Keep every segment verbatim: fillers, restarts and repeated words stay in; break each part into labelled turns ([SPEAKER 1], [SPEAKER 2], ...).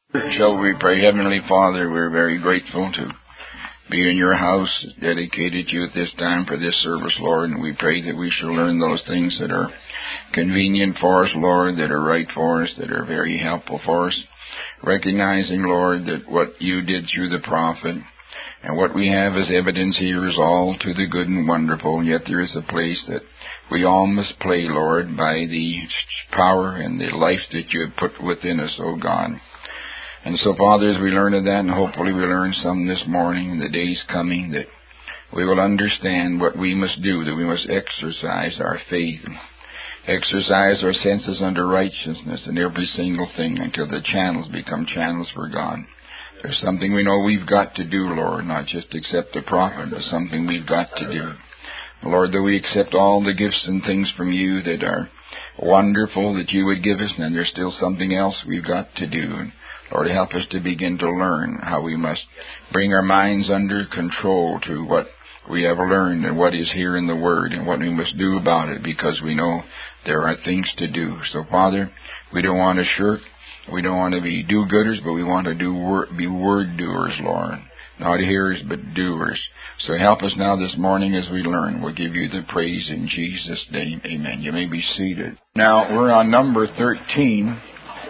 [SPEAKER 1] Shall we pray? Heavenly Father, we're very grateful to be in your house, dedicated to you at this time for this service, Lord, and we pray that we shall learn those things that are convenient for us, Lord, that are right for us, that are very helpful for us, recognizing, Lord, that what you did through the prophet and what we have as evidence here is all to the good and wonderful, yet there is a place that we all must play, Lord, by the power and the life that you have put within us, O God. And so, Father, as we learn of that, and hopefully we learn some this morning and the days coming, that we will understand what we must do, that we must exercise our faith, exercise our senses unto righteousness in every single thing until the channels become channels for God. There's something we know we've got to do, Lord, not just accept the prophet, but something we've got to do. Lord, that we accept all the gifts and things from you that are wonderful that you would give us, and there's still something else we've got to do. And Lord, help us to begin to learn how we must bring our minds under control to what we have learned and what is here in the Word and what we must do about it, because we know there are things to do. So, Father, we don't want to shirk. We don't want to be do-gooders, but we want to do wor- be word-doers, Lord. Not hearers, but doers. So help us now this morning as we learn. We'll give you the praise in Jesus' name. Amen. You may be seated. Now, we're on number thirteen.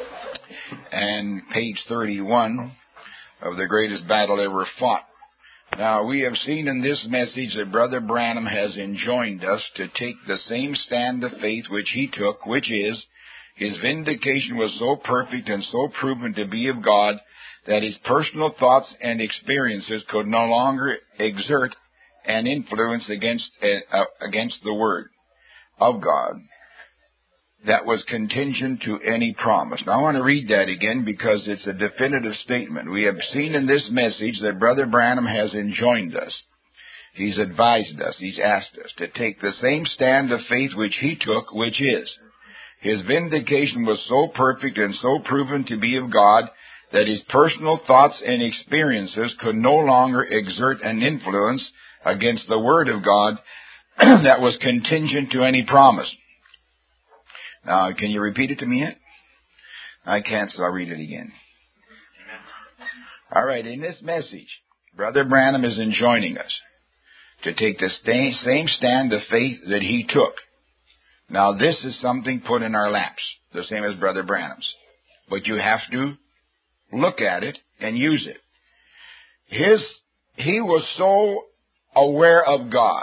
[SPEAKER 1] And page thirty-one of The Greatest Battle Ever Fought. Now, we have seen in this message that Brother Branham has enjoined us to take the same stand of faith which he took, which is, his vindication was so perfect and so proven to be of God that his personal thoughts and experiences could no longer exert an influence against, uh, against the Word of God that was contingent to any promise. Now, I want to read that again because it's a definitive statement. We have seen in this message that Brother Branham has enjoined us. He's advised us, he's asked us to take the same stand of faith which he took, which is, his vindication was so perfect and so proven to be of God that his personal thoughts and experiences could no longer exert an influence against the Word of God that was contingent to any promise. Now, can you repeat it to me yet? I can't, so I'll read it again. All right, in this message, Brother Branham is enjoining us to take the same stand of faith that he took. Now, this is something put in our laps, the same as Brother Branham's. But you have to look at it and use it. His, he was so aware of God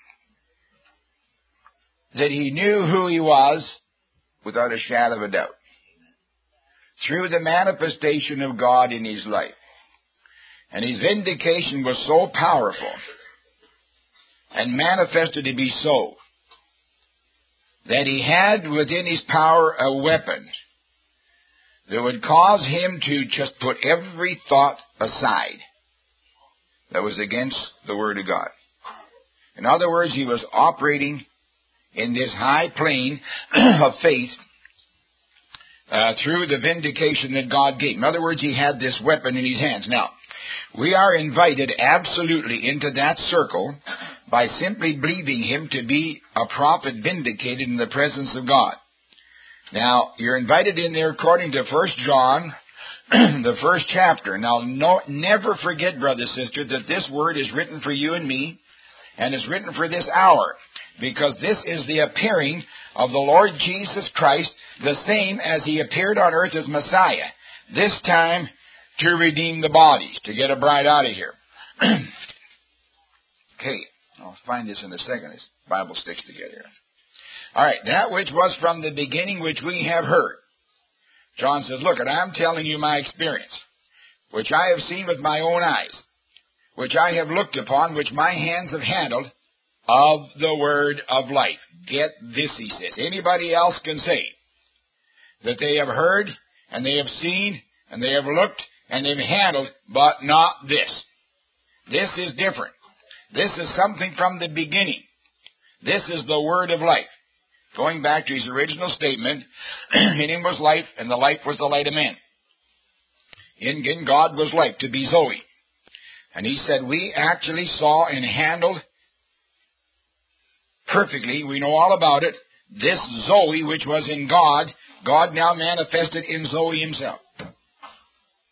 [SPEAKER 1] that he knew who he was without a shadow of a doubt, through the manifestation of God in his life. And his vindication was so powerful and manifested to be so that he had within his power a weapon that would cause him to just put every thought aside that was against the Word of God. In other words, he was operating in this high plane of faith uh, through the vindication that God gave. In other words, he had this weapon in his hands. Now, we are invited absolutely into that circle by simply believing him to be a prophet vindicated in the presence of God. Now, you're invited in there according to First John, the first chapter. Now, no, never forget, brother, sister, that this word is written for you and me, and is written for this hour, because this is the appearing of the Lord Jesus Christ, the same as he appeared on earth as Messiah, this time to redeem the bodies, to get a bride out of here. Okay, I'll find this in a second. This Bible sticks together. All right, that which was from the beginning, which we have heard. John says, look, and I'm telling you my experience, which I have seen with my own eyes, which I have looked upon, which my hands have handled, of the word of life. Get this, he says. Anybody else can say that they have heard, and they have seen, and they have looked, and they've handled, but not this. This is different. This is something from the beginning. This is the word of life. Going back to his original statement, in him was life, and the life was the light of men. In, in God was life, to be Zoe. And he said, we actually saw and handled perfectly, we know all about it, this Zoe which was in God, God now manifested in Zoe himself.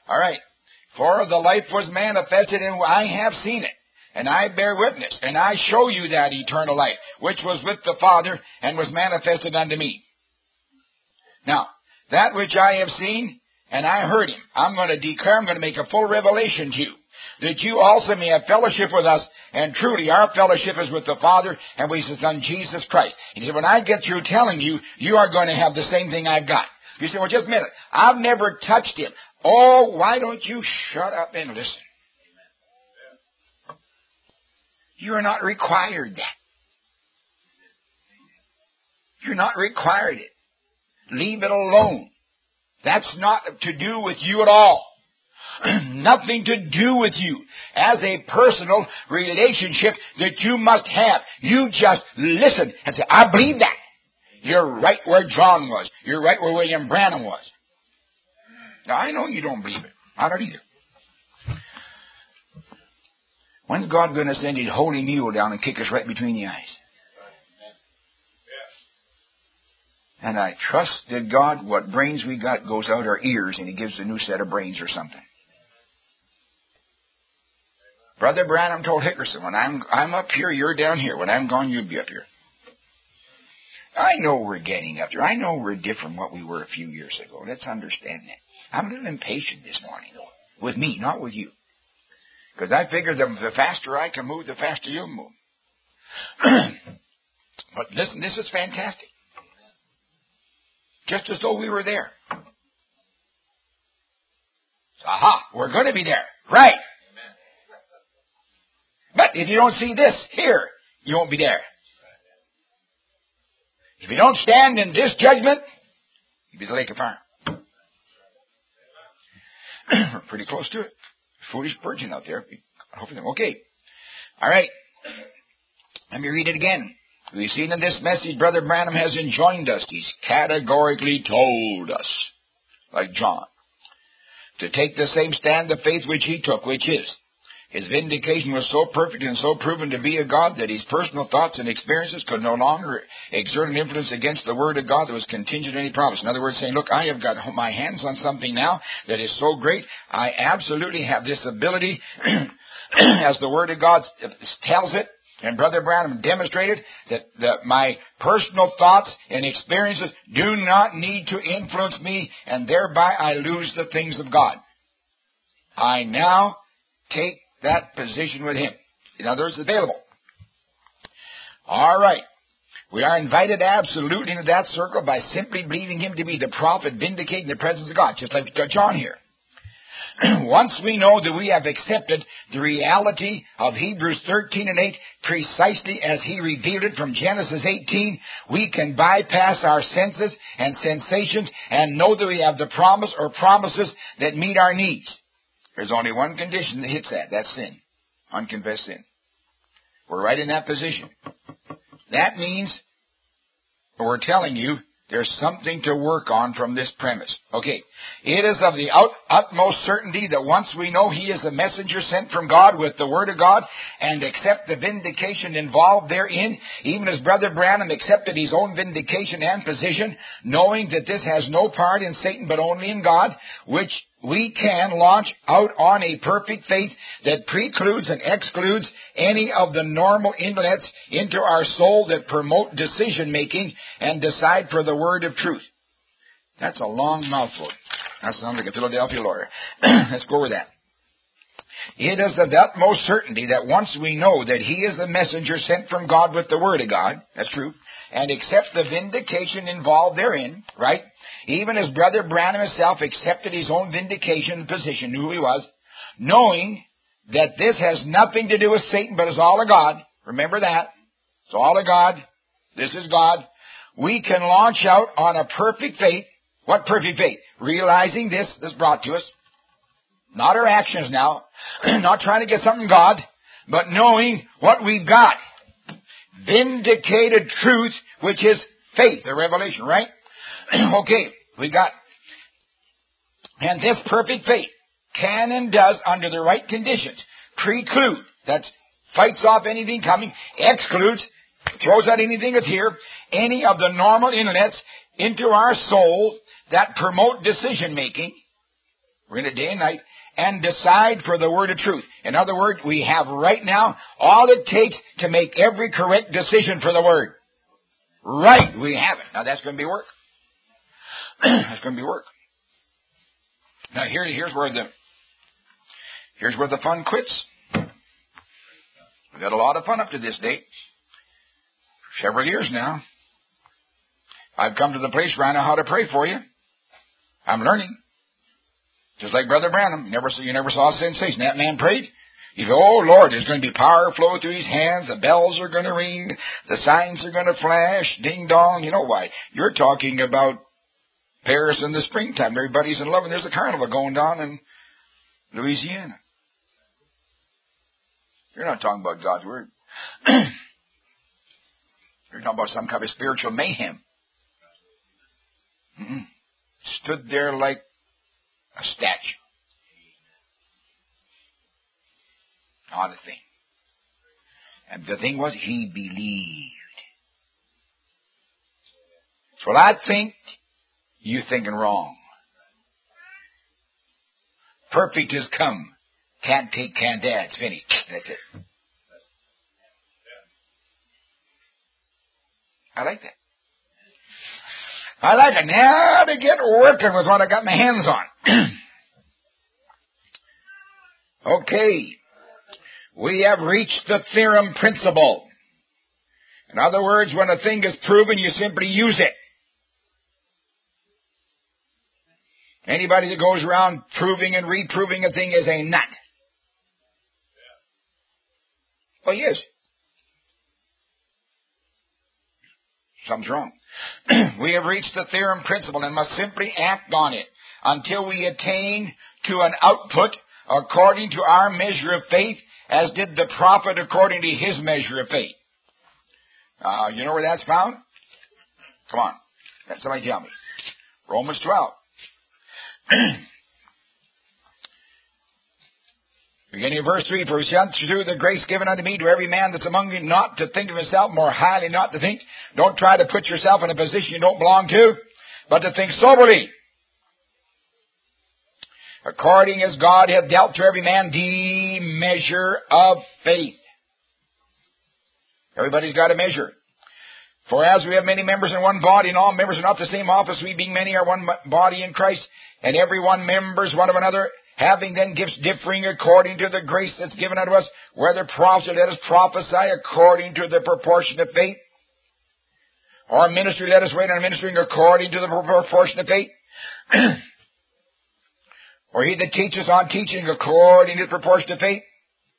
[SPEAKER 1] All right. For the life was manifested, and I have seen it. And I bear witness, and I show you that eternal life, which was with the Father, and was manifested unto me. Now, that which I have seen, and I heard him, I'm going to declare, I'm going to make a full revelation to you, that you also may have fellowship with us, and truly our fellowship is with the Father, and with His Son Jesus Christ. And he said, when I get through telling you, you are going to have the same thing I've got. You say, well, just a minute, I've never touched him. Oh, why don't you shut up and listen? You are not required that. You're not required it. Leave it alone. That's not to do with you at all. Nothing to do with you as a personal relationship that you must have. You just listen and say, I believe that. You're right where John was. You're right where William Branham was. Now, I know you don't believe it. I don't either. When's God going to send His holy mule down and kick us right between the eyes? And I trust that God, what brains we got goes out our ears and He gives a new set of brains or something. Brother Branham told Hickerson, when I'm, I'm up here, you're down here. When I'm gone, you'll be up here. I know we're getting up there. I know we're different from what we were a few years ago. Let's understand that. I'm a little impatient this morning, though. With me, not with you. Because I figure that the faster I can move, the faster you'll move. But listen, this is fantastic. Just as though we were there. Aha, we're going to be there. Right. But if you don't see this here, you won't be there. If you don't stand in this judgment, you'll be the lake of fire. We're pretty close to it. Foolish virgin out there. Okay. All right. Let me read it again. We've seen in this message, Brother Branham has enjoined us. He's categorically told us, like John, to take the same stand of faith which he took, which is, his vindication was so perfect and so proven to be a God that his personal thoughts and experiences could no longer exert an influence against the Word of God that was contingent on any promise. In other words, saying, look, I have got my hands on something now that is so great. I absolutely have this ability, as the Word of God tells it, and Brother Branham demonstrated that, that my personal thoughts and experiences do not need to influence me, and thereby I lose the things of God. I now take that position with him. In other words, available. All right. We are invited absolutely into that circle by simply believing him to be the prophet vindicating the presence of God, just like John here. Once we know that we have accepted the reality of Hebrews thirteen and eight precisely as he revealed it from Genesis eighteen, we can bypass our senses and sensations and know that we have the promise or promises that meet our needs. There's only one condition that hits that. That's sin. Unconfessed sin. We're right in that position. That means we're telling you there's something to work on from this premise. Okay. It is of the ut- utmost certainty that once we know he is the messenger sent from God with the Word of God and accept the vindication involved therein, even as Brother Branham accepted his own vindication and position, knowing that this has no part in Satan but only in God, which we can launch out on a perfect faith that precludes and excludes any of the normal inlets into our soul that promote decision-making and decide for the word of truth. That's a long mouthful. That sounds like a Philadelphia lawyer. Let's go with that. It is of the utmost certainty that once we know that he is the messenger sent from God with the Word of God, that's true, and accept the vindication involved therein, right? Even as Brother Branham himself accepted his own vindication and position, knew who he was, knowing that this has nothing to do with Satan but is all of God. Remember that. It's all of God. This is God. We can launch out on a perfect faith. What perfect faith? Realizing this is brought to us. Not our actions now. Not trying to get something from God, but knowing what we've got. Vindicated truth, which is faith, the revelation, right? Okay, we got. And this perfect faith can and does, under the right conditions, preclude, that fights off anything coming, excludes, throws out anything that's here, any of the normal inlets into our soul that promote decision-making, We're in it day and night. And decide for the word of truth. In other words, we have right now all it takes to make every correct decision for the word. Right, we have it. Now that's going to be work. That's going to be work. Now here, here's where the here's where the fun quits. We've had a lot of fun up to this date. For several years now. I've come to the place where I know how to pray for you. I'm learning. Just like Brother Branham. Never, you never saw a sensation. That man prayed. He said, oh, Lord, there's going to be power flow through his hands. The bells are going to ring. The signs are going to flash. Ding dong. You know why? You're talking about Paris in the springtime. Everybody's in love, and there's a carnival going down in Louisiana. You're not talking about God's word. You're talking about some kind of spiritual mayhem. Mm-mm. Stood there like a statue. Not a thing. And the thing was, he believed. So what I think, you thinking wrong. Perfect has come. Can't take, can't add. It's finished. That's it. I like that. I like it. Now to get working with what I got my hands on. Okay. We have reached the theorem principle. In other words, when a thing is proven, you simply use it. Anybody that goes around proving and reproving a thing is a nut. Well, yes. Something's wrong. We have reached the theorem principle and must simply act on it until we attain to an output according to our measure of faith, as did the prophet according to his measure of faith. Uh, you know where that's found? Come on. Let somebody tell me. Romans twelve. Beginning of verse three, for through the grace given unto me to every man that's among you, not to think of himself more highly, not to think. Don't try to put yourself in a position you don't belong to, but to think soberly. According as God hath dealt to every man the measure of faith. Everybody's got a measure. For as we have many members in one body, and all members are not the same office, we being many are one body in Christ, and every one members one of another, having then gifts differing according to the grace that's given unto us, whether prophets, let us prophesy according to the proportion of faith, or ministry, let us wait on ministering according to the proportion of faith. Or he that teaches on teaching according to the proportion of faith.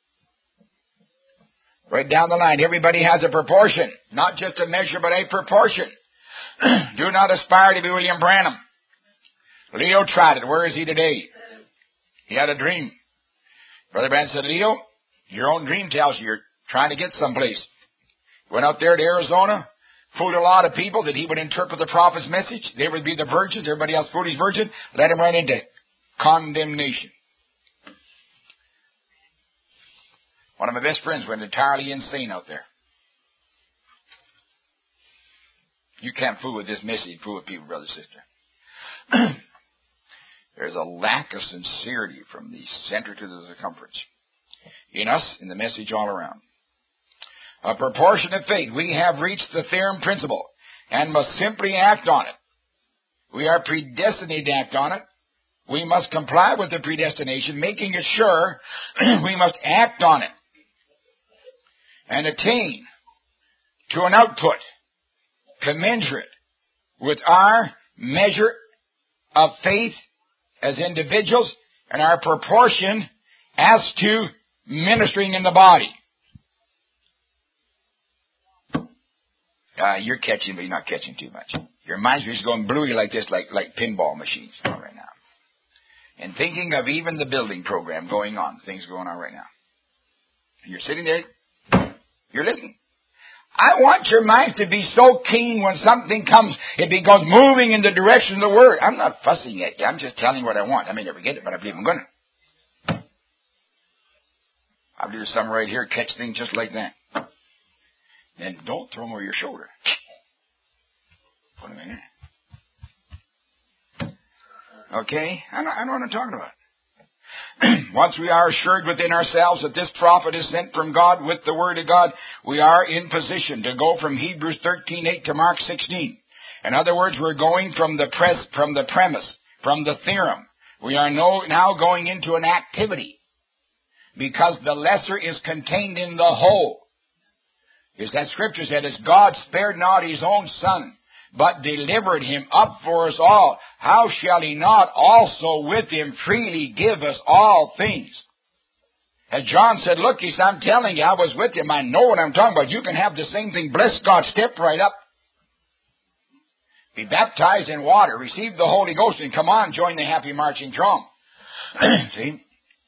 [SPEAKER 1] Right down the line, everybody has a proportion. Not just a measure, but a proportion. Do not aspire to be William Branham. Leo tried it. Where is he today? He had a dream. Brother Branham said, Leo, your own dream tells you you're trying to get someplace. Went out there to Arizona, fooled a lot of people that he would interpret the prophet's message. They would be the virgins. Everybody else fooled his virgin. Let him right into condemnation. One of my best friends went entirely insane out there. You can't fool with this message, fool with people, brother, sister. There's a lack of sincerity from the center to the circumference. In us, in the message all around. A proportion of faith. We have reached the theorem principle and must simply act on it. We are predestinated to act on it. We must comply with the predestination, making it sure we must act on it and attain to an output commensurate with our measure of faith as individuals and our proportion as to ministering in the body. Uh, you're catching, but you're not catching too much. Your mind's just going bluey like this, like, like pinball machines right now. And thinking of even the building program going on, things going on right now. And you're sitting there, you're listening. I want your mind to be so keen when something comes, it becomes moving in the direction of the Word. I'm not fussing at you. I'm just telling you what I want. I may never get it, but I believe I'm going to. I believe some right here catch things just like that. Then don't throw them over your shoulder. Put them in there. Okay? I know, I know what I'm talking about. Once we are assured within ourselves that this prophet is sent from God with the Word of God, we are in position to go from Hebrews thirteen eight to Mark sixteen. In other words, we're going from the pres- from the premise, from the theorem. We are no, now going into an activity, because the lesser is contained in the whole. Is that Scripture said, as God spared not His own Son, but delivered Him up for us all, how shall He not also with Him freely give us all things? As John said, look, he said, I'm telling you, I was with Him. I know what I'm talking about. You can have the same thing. Bless God. Step right up. Be baptized in water. Receive the Holy Ghost. And come on, join the happy marching throng. See?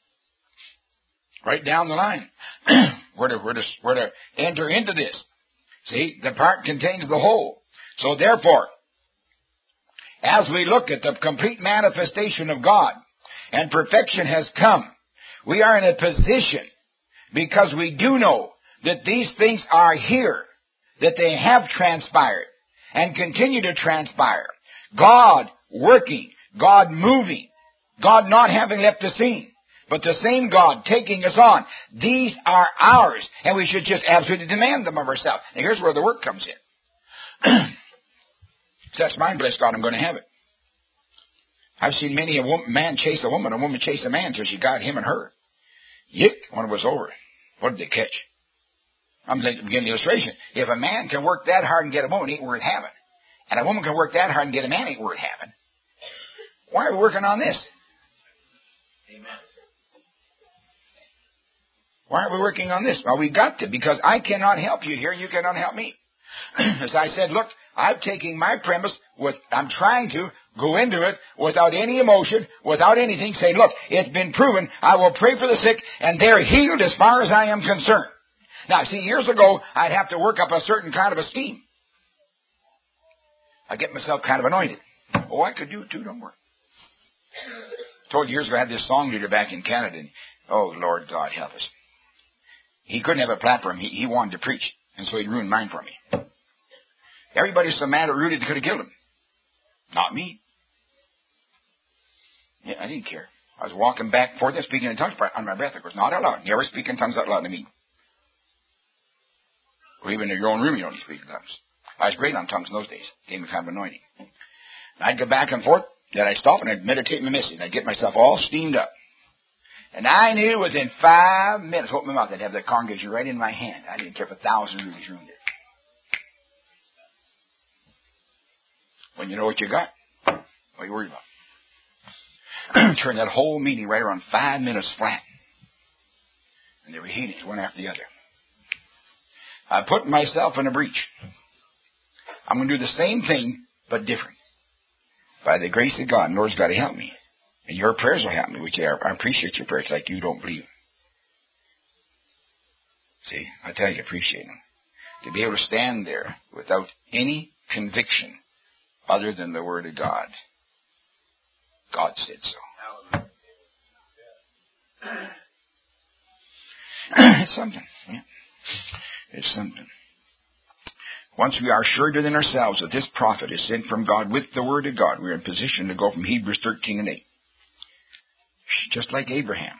[SPEAKER 1] Right down the line. We're to, we're to, we're to enter into this. See? The part contains the whole. So therefore, as we look at the complete manifestation of God and perfection has come, we are in a position, because we do know that these things are here, that they have transpired and continue to transpire. God working, God moving, God not having left the scene, but the same God taking us on. These are ours, and we should just absolutely demand them of ourselves. And here's where the work comes in. So that's mine, bless God, I'm going to have it. I've seen many a woman, man chase a woman, a woman chase a man till she got him and her. Yick, when it was over. What did they catch? I'm going to begin the illustration. If a man can work that hard and get a woman, it ain't worth having. And a woman can work that hard and get a man, it ain't worth having. Why are we working on this? Amen. Why are we working on this? Well, we got to, because I cannot help you here, you cannot help me. As I said, look, I'm taking my premise with, I'm trying to go into it without any emotion, without anything, say, look, it's been proven, I will pray for the sick, and they're healed as far as I am concerned. Now, see, years ago, I'd have to work up a certain kind of esteem. I'd get myself kind of anointed. Oh, I could do it too, don't worry. I told you years ago, I had this song leader back in Canada, and oh, Lord God, help us. He couldn't have a platform, he, he wanted to preach, and so he'd ruined mine for me. Everybody was so mad at Rudy they could have killed him. Not me. Yeah, I didn't care. I was walking back and forth and speaking in tongues on my breath. Of course, not out loud. Never speak in tongues out loud to me. Or even in your own room, you don't speak in tongues. I was great on tongues in those days. Gave me kind of anointing. And I'd go back and forth. Then I'd stop and I'd meditate my message. I'd get myself all steamed up. And I knew within five minutes, open my mouth, I'd have the congregation right in my hand. I didn't care if a thousand rubies ruined it. When you know what you got, what are you worried about? Turn that whole meeting right around five minutes flat. And they were healings one after the other. I put myself in a breach. I'm going to do the same thing, but different. By the grace of God, the Lord's got to help me. And your prayers will help me, which are, I appreciate your prayers like you don't believe. See, I tell you, appreciate them. To be able to stand there without any conviction other than the Word of God. God said so. It's something. Yeah. It's something. Once we are assured within ourselves that this prophet is sent from God with the Word of God, we are in position to go from Hebrews thirteen and eight. Just like Abraham.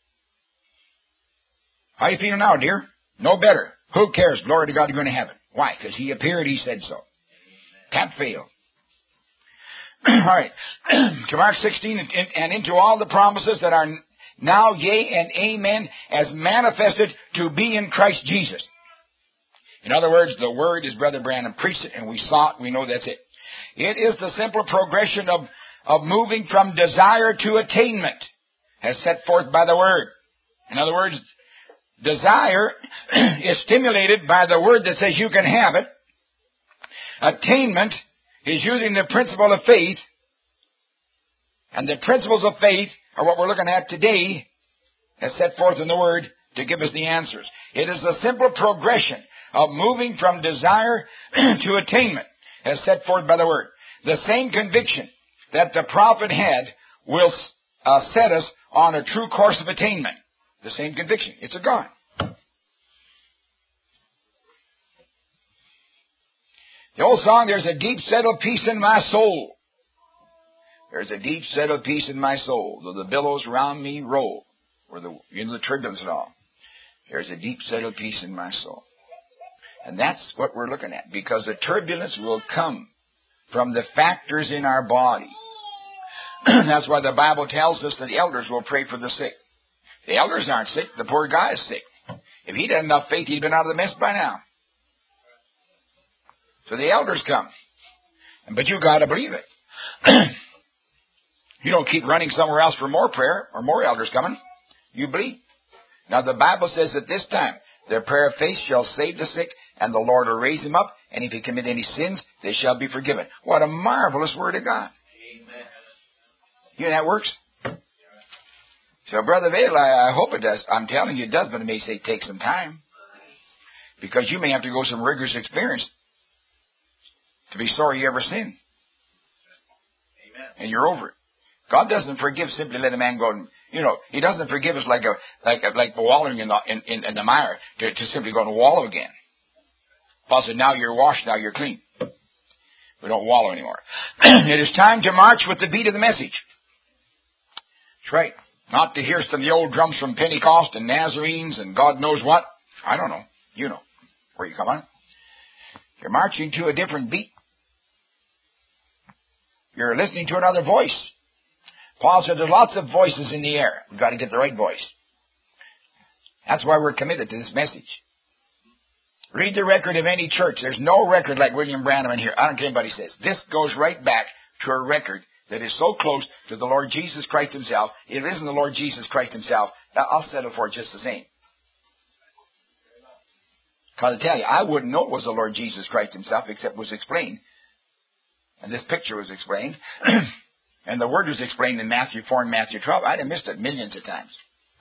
[SPEAKER 1] How you feeling now, dear? No better. Who cares? Glory to God, you're going to heaven. Why? Because He appeared, He said so. Can't fail. All right. To Mark sixteen, and, and into all the promises that are now yea and amen, as manifested to be in Christ Jesus. In other words, the Word is Brother Branham preached it, and we saw it, we know that's it. It is the simple progression of, of moving from desire to attainment, as set forth by the Word. In other words, desire is stimulated by the Word that says you can have it. Attainment is using the principle of faith, and the principles of faith are what we're looking at today, as set forth in the Word, to give us the answers. It is a simple progression of moving from desire to attainment, as set forth by the Word. The same conviction that the prophet had will uh, set us on a true course of attainment. The same conviction. It's a God. The old song, there's a deep settled peace in my soul. There's a deep settled peace in my soul, though the billows round me roll, or the, you know, the turbulence and all. There's a deep settled peace in my soul. And that's what we're looking at, because the turbulence will come from the factors in our body. That's why the Bible tells us that the elders will pray for the sick. The elders aren't sick, the poor guy is sick. If he'd had enough faith, he'd been out of the mess by now. So the elders come. But you got to believe it. You don't keep running somewhere else for more prayer or more elders coming. You believe. Now the Bible says at this time, the prayer of faith shall save the sick, and the Lord will raise him up, and if he commit any sins, they shall be forgiven. What a marvelous word of God. Amen. You know that works? So, Brother Vail, I, I hope it does. I'm telling you it does, but it may say take some time. Because you may have to go some rigorous experience to be sorry you ever sinned. Amen. And you're over it. God doesn't forgive simply let a man go and, you know, He doesn't forgive us like a like a, like wallowing in the in, in, in the mire to, to simply go and wallow again. Paul said, now you're washed, now you're clean. We don't wallow anymore. It is time to march with the beat of the message. That's right. Not to hear some of the old drums from Pentecost and Nazarenes and God knows what. I don't know. You know where you come on. You're marching to a different beat. You're listening to another voice. Paul said there's lots of voices in the air. We've got to get the right voice. That's why we're committed to this message. Read the record of any church. There's no record like William Branham in here. I don't care what anybody says. This goes right back to a record that is so close to the Lord Jesus Christ himself. If it isn't the Lord Jesus Christ himself, I'll settle for it just the same. Because I tell you, I wouldn't know it was the Lord Jesus Christ himself except it was explained. And this picture was explained. And the word was explained in Matthew four and Matthew twelve. I'd have missed it millions of times.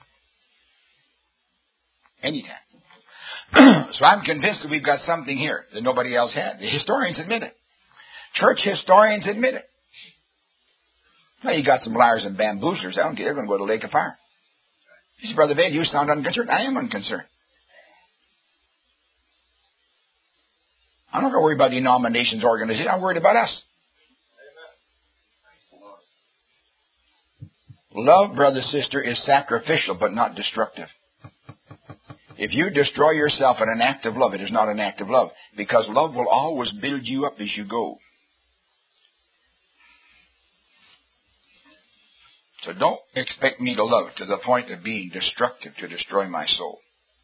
[SPEAKER 1] Anytime. So I'm convinced that we've got something here that nobody else had. The historians admit it. Church historians admit it. Well, you got some liars and bamboozlers. I don't care. They're going to go to the lake of fire. He said, Brother Vail, you sound unconcerned. I am unconcerned. I'm not going to worry about denominations, organizations. I'm worried about us. Love, brother, sister, is sacrificial but not destructive. If you destroy yourself in an act of love, it is not an act of love. Because love will always build you up as you go. So don't expect me to love to the point of being destructive to destroy my soul.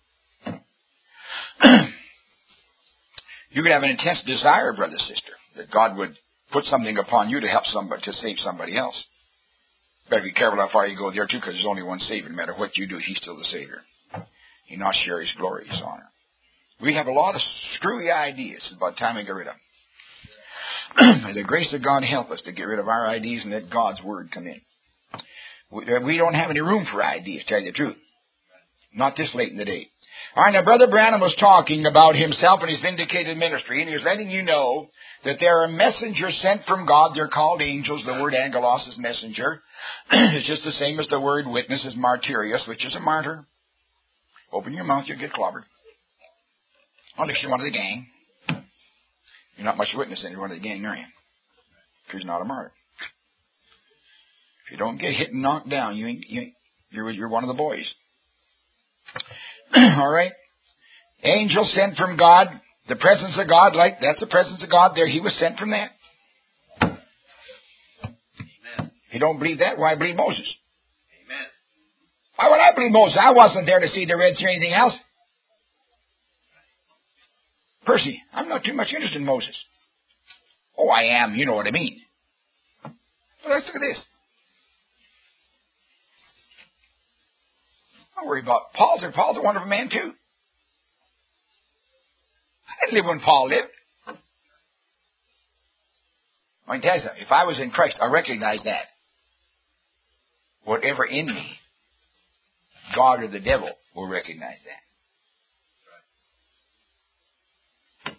[SPEAKER 1] You could have an intense desire, brother, sister, that God would put something upon you to help somebody, to save somebody else. Better be careful how far you go there, too, because there's only one Savior. No matter what you do, He's still the Savior. He not share His glory, His honor. We have a lot of screwy ideas. It's about time we get rid of them. May the grace of God help us to get rid of our ideas and let God's Word come in. We don't have any room for ideas, to tell you the truth. Not this late in the day. All right, now Brother Branham was talking about himself and his vindicated ministry, and he was letting you know that there are messengers sent from God. They're called angels. The word angelos is messenger. It's just the same as the word witness is martyrios, which is a martyr. Open your mouth, you'll get clobbered. Unless you're one of the gang. You're not much witness in one of the gang, are you? Because you're not a martyr. If you don't get hit and knocked down, you ain't, you ain't, you're, you're one of the boys. All right. Angel sent from God. The presence of God, like that's the presence of God there. He was sent from that. Amen. If you don't believe that, why believe Moses? Amen. Why would I believe Moses? I wasn't there to see the Red Sea or anything else. Percy, I'm not too much interested in Moses. Oh, I am. You know what I mean. Well, let's look at this. Don't worry about Paul's. Paul's a wonderful man too. I didn't live when Paul lived. I can tell you something. If I was in Christ, I recognize that. Whatever in me, God or the devil will recognize that.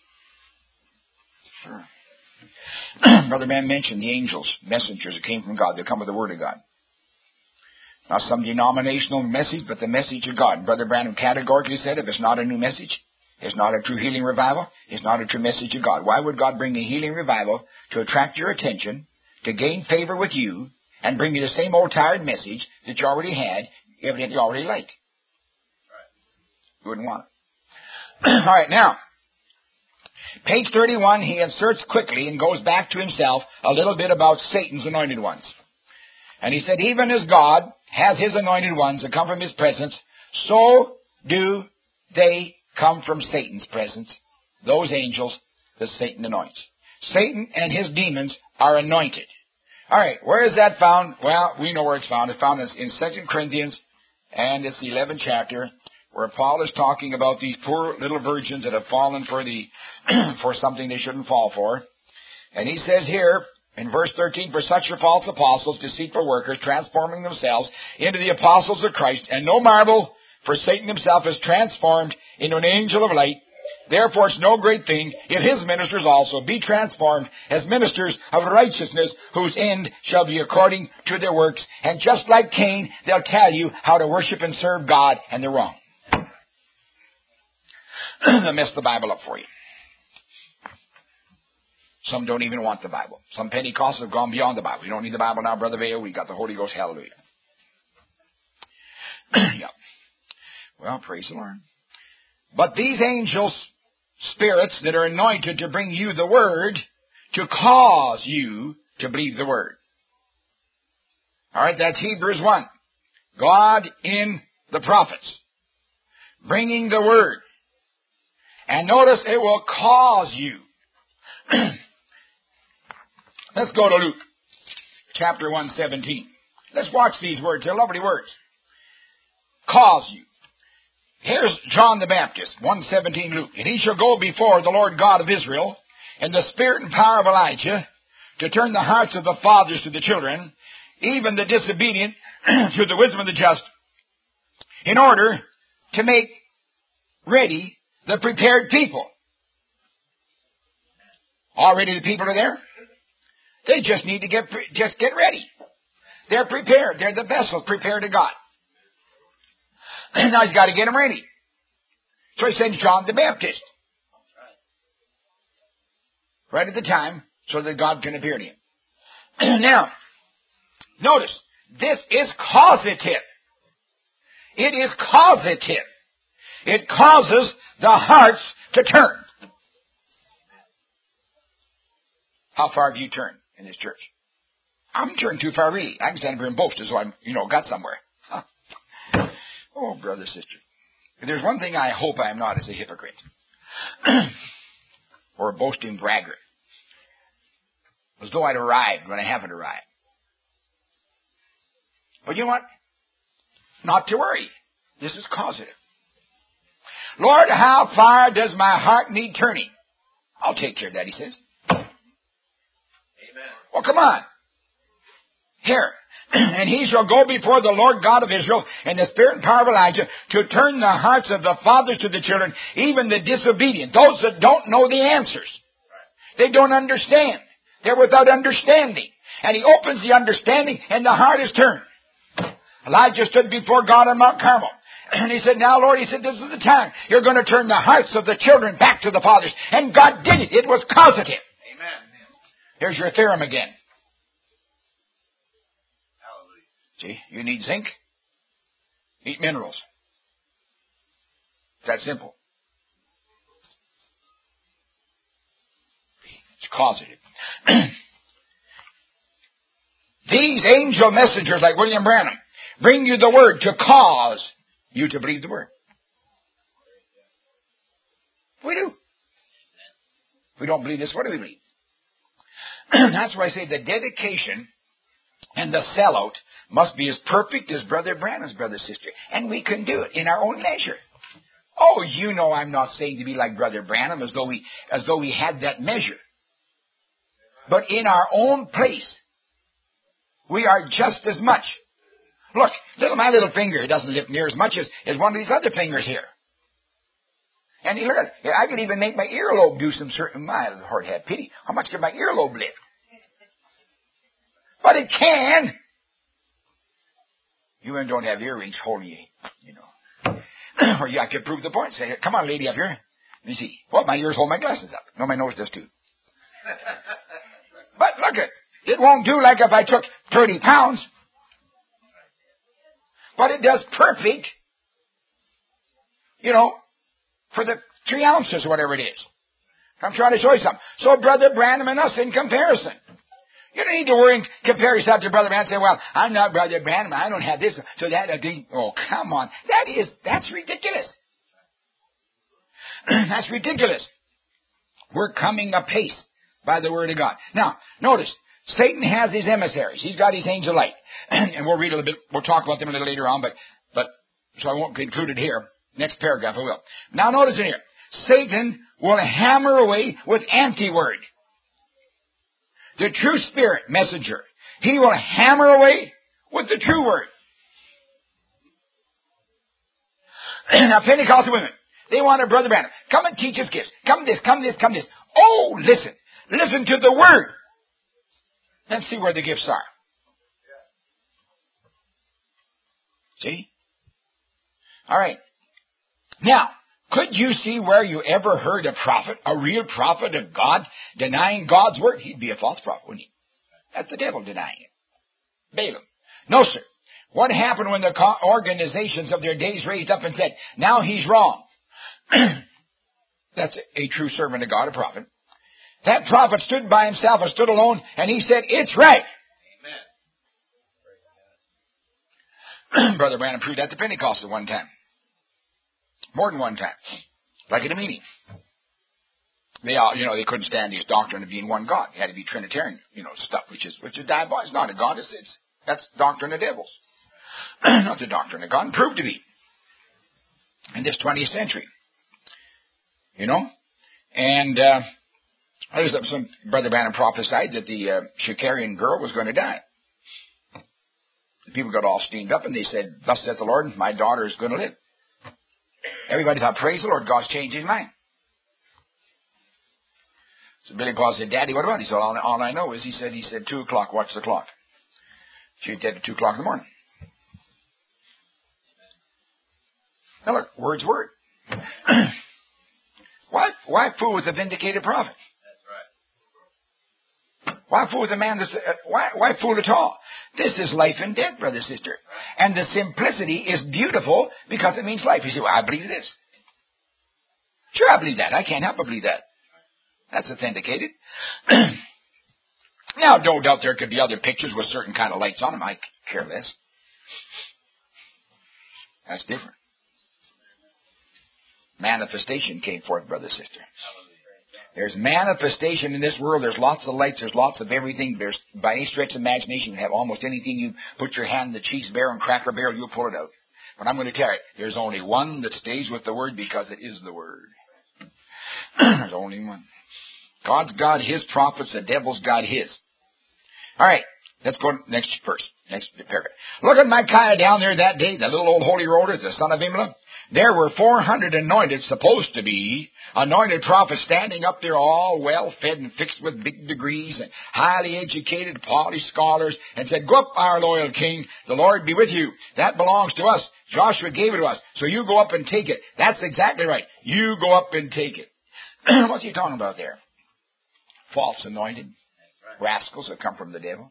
[SPEAKER 1] Sure. Brother Man mentioned the angels, messengers that came from God. They come with the Word of God. Not some denominational message, but the message of God. And Brother Branham categorically said, if it's not a new message, it's not a true healing revival, it's not a true message of God. Why would God bring a healing revival to attract your attention,
[SPEAKER 2] to gain favor with you and bring you the same old tired message that you already had, evidently already liked. You wouldn't want it. All right, now, page thirty-one, he inserts quickly and goes back to himself a little bit about Satan's anointed ones. And he said, even as God has his anointed ones that come from his presence, so do they come from Satan's presence, those angels that Satan anoints. Satan and his demons are anointed. All right, where is that found? Well, we know where it's found. It's found in Second Corinthians, and it's the eleventh chapter, where Paul is talking about these poor little virgins that have fallen for the for something they shouldn't fall for. And he says here, in verse thirteen, for such are false apostles, deceitful workers, transforming themselves into the apostles of Christ. And no marvel, for Satan himself is transformed into an angel of light. Therefore it's no great thing if his ministers also be transformed as ministers of righteousness, whose end shall be according to their works. And just like Cain, they'll tell you how to worship and serve God, and they're wrong. They'll mess the Bible up for you. Some don't even want the Bible. Some Pentecostals have gone beyond the Bible. You don't need the Bible now, Brother Vail. We got the Holy Ghost. Hallelujah. Yeah. Well, praise the Lord. But these angels, spirits that are anointed to bring you the Word, to cause you to believe the Word. All right, that's Hebrews one. God in the prophets, bringing the Word. And notice it will cause you. Let's go to Luke, chapter one seventeen. Let's watch these words. They're lovely words. Cause you. Here's John the Baptist, one seventeen Luke. And he shall go before the Lord God of Israel in the spirit and power of Elijah, to turn the hearts of the fathers to the children, even the disobedient to the wisdom of the just, in order to make ready the prepared people. Already the people are there. They just need to get just get ready. They're prepared. They're the vessels prepared to God. Now he's got to get them ready. So he sends John the Baptist. Right at the time, so that God can appear to him. Now, notice, this is causative. It is causative. It causes the hearts to turn. How far have you turned in this church? I'm turned too far, really. I can stand here and boast as though I'm, you know, got somewhere. Huh. Oh, brother, sister. If there's one thing I hope I am not, is a hypocrite. Or a boasting braggart. As though I'd arrived when I haven't arrived. But you know what? Not to worry. This is causative. Lord, how far does my heart need turning? I'll take care of that, he says. Amen. Well, come on. Here. And he shall go before the Lord God of Israel in the spirit and power of Elijah, to turn the hearts of the fathers to the children, even the disobedient, those that don't know the answers. They don't understand. They're without understanding. And he opens the understanding, and the heart is turned. Elijah stood before God on Mount Carmel. And he said, now, Lord, he said, this is the time. You're going to turn the hearts of the children back to the fathers. And God did it. It was causative. Amen. Here's your theorem again. Hallelujah. See, you need zinc. Eat minerals. It's that simple. It's causative. These angel messengers like William Branham bring you the word to cause you to believe the word. We do. If we don't believe this, what do we believe? That's why I say the dedication and the sellout must be as perfect as Brother Branham's, brother, sister. And we can do it in our own measure. Oh, you know I'm not saying to be like Brother Branham as though we, as though we had that measure. But in our own place, we are just as much. Look, little my little finger doesn't lift near as much as, as one of these other fingers here. And you look at it, I can even make my earlobe do some certain, my Lord have pity. How much can my earlobe lift? But it can. You men don't have earrings holding you, you know. Or yeah, I could prove the point. Say, come on, lady up here. Let me see. Well, my ears hold my glasses up. No, my nose does too. But look at, It won't do like if I took thirty pounds. But it does perfect, you know, for the three ounces or whatever it is. I'm trying to show you something. So Brother Branham and us in comparison. You don't need to worry and compare yourself to Brother Branham and say, well, I'm not Brother Branham, I don't have this, so that, oh, come on. That is, that's ridiculous. That's ridiculous. We're coming apace by the Word of God. Now, notice, Satan has his emissaries. He's got his angel light. And we'll read a little bit, we'll talk about them a little later on, but, but, so I won't include it here. Next paragraph I will. Now notice in here, Satan will hammer away with anti-word. The true spirit messenger. He will hammer away with the true word. Now Pentecostal women, they want a Brother Branham. Come and teach us gifts. Come this, come this, come this. Oh, listen. Listen to the word. Let's see where the gifts are. See? All right. Now, could you see where you ever heard a prophet, a real prophet of God, denying God's word? He'd be a false prophet, wouldn't he? That's the devil denying it. Balaam. No, sir. What happened when the organizations of their days raised up and said, now he's wrong? That's a true servant of God, a prophet. That prophet stood by himself and stood alone, and he said, it's right. Amen. Brother Branham proved that to Pentecostal one time. More than one time. Like at a meeting. They all, you know, they couldn't stand his doctrine of being one God. It had to be Trinitarian, you know, stuff, which is, which is diabolical. It's not a God, it's, it's, that's doctrine of devils. Not the doctrine of God, proved to be. In this twentieth century. You know? And, uh, there was some, Brother Branham prophesied that the, uh, Shakarian girl was going to die. The people got all steamed up and they said, thus saith the Lord, my daughter is going to live. Everybody thought, praise the Lord, God's changed his mind. So Billy Paul said, Daddy, what about it? He said, all, all I know is, he said, he said, two o'clock, watch the clock. She was dead at two o'clock in the morning. Now look, word's word. why, why fool with a vindicated prophet? That's right. Why fool with a man that's, uh, why, why fool at all? This is life and death, brother, sister. And the simplicity is beautiful because it means life. You say, well, I believe this. Sure, I believe that. I can't help but believe that. That's authenticated. Now, no doubt there could be other pictures with certain kind of lights on them. I care less. That's different. Manifestation came forth, brother, sister. There's manifestation in this world. There's lots of lights. There's lots of everything. There's, by any stretch of imagination, you have almost anything. You put your hand in the cheese barrel and cracker barrel, you'll pull it out. But I'm going to tell you, there's only one that stays with the Word because it is the Word. There's only one. God's got His prophets. The devil's got His. All right. Let's go next verse. Next paragraph. Look at Micaiah down there that day, the little old holy roller, the son of Imlah. There were four hundred anointed, supposed to be, anointed prophets standing up there all well-fed and fixed with big degrees and highly educated, polished scholars, and said, go up, our loyal king, the Lord be with you. That belongs to us. Joshua gave it to us, so you go up and take it. That's exactly right. You go up and take it. What's he talking about there? False anointed rascals that come from the devil.